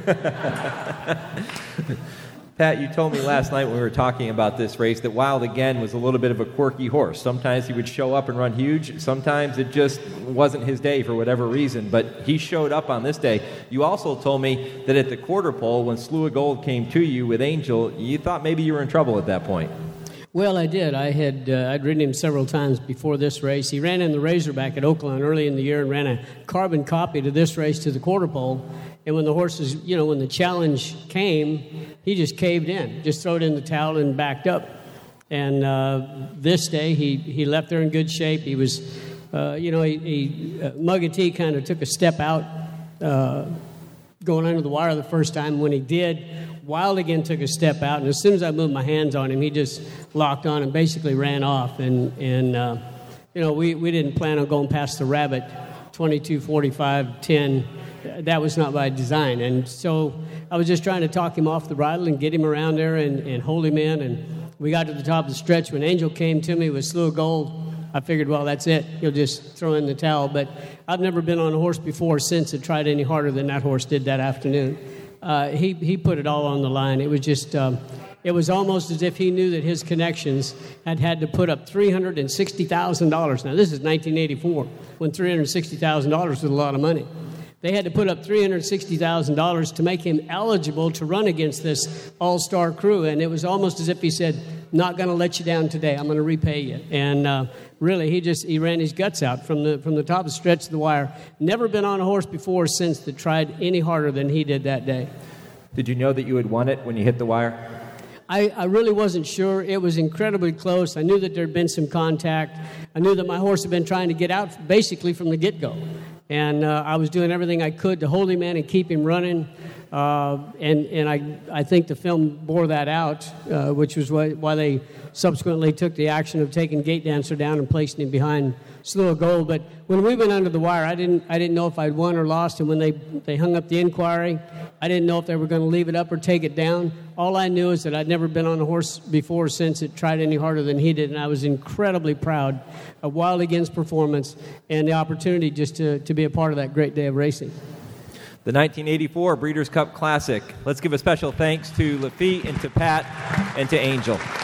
Pat, you told me last night when we were talking about this race that Wild Again was a little bit of a quirky horse. Sometimes he would show up and run huge. Sometimes it just wasn't his day for whatever reason, but he showed up on this day. You also told me that at the quarter pole, when Slew of Gold came to you with Angel, you thought maybe you were in trouble at that point.
Well, I did. I had uh, I'd ridden him several times before this race. He ran in the Razorback at Oakland early in the year and ran a carbon copy to this race to the quarter pole. And when the horses, you know, when the challenge came, he just caved in, just threw it in the towel and backed up. And uh, this day, he, he left there in good shape. He was, uh, you know, he, he uh, Mugga T kind of took a step out uh, going under the wire the first time. When he did, Wild Again took a step out, and as soon as I moved my hands on him, he just locked on and basically ran off. And, and uh, you know, we, we didn't plan on going past the rabbit, twenty-two, forty-five, ten. That was not by design. And so I was just trying to talk him off the bridle and get him around there and, and hold him in. And we got to the top of the stretch. When Angel came to me with Slew of Gold, I figured, well, that's it. He'll just throw in the towel. But I've never been on a horse before since that tried any harder than that horse did that afternoon. Uh, he, he put it all on the line. It was just, um, it was almost as if he knew that his connections had had to put up three hundred sixty thousand dollars. Now, this is nineteen eighty-four, when three hundred sixty thousand dollars was a lot of money. They had to put up three hundred sixty thousand dollars to make him eligible to run against this all-star crew. And it was almost as if he said, not going to let you down today. I'm going to repay you. And uh, really, he just he ran his guts out from the from the top of the stretch to the wire. Never been on a horse before or since that tried any harder than he did that day.
Did you know that you had won it when you hit the wire?
I, I really wasn't sure. It was incredibly close. I knew that there had been some contact. I knew that my horse had been trying to get out basically from the get-go. And uh, I was doing everything I could to hold him in and keep him running. Uh, and and I, I think the film bore that out, uh, which was why, why they subsequently took the action of taking Gate Dancer down and placing him behind Slew of Gold. But when we went under the wire, I didn't I didn't know if I'd won or lost. And when they, they hung up the inquiry, I didn't know if they were going to leave it up or take it down. All I knew is that I'd never been on a horse before or since it tried any harder than he did. And I was incredibly proud of Wild Again's performance and the opportunity just to, to be a part of that great day of racing.
The nineteen eighty-four Breeders' Cup Classic. Let's give a special thanks to Lafitte and to Pat and to Angel.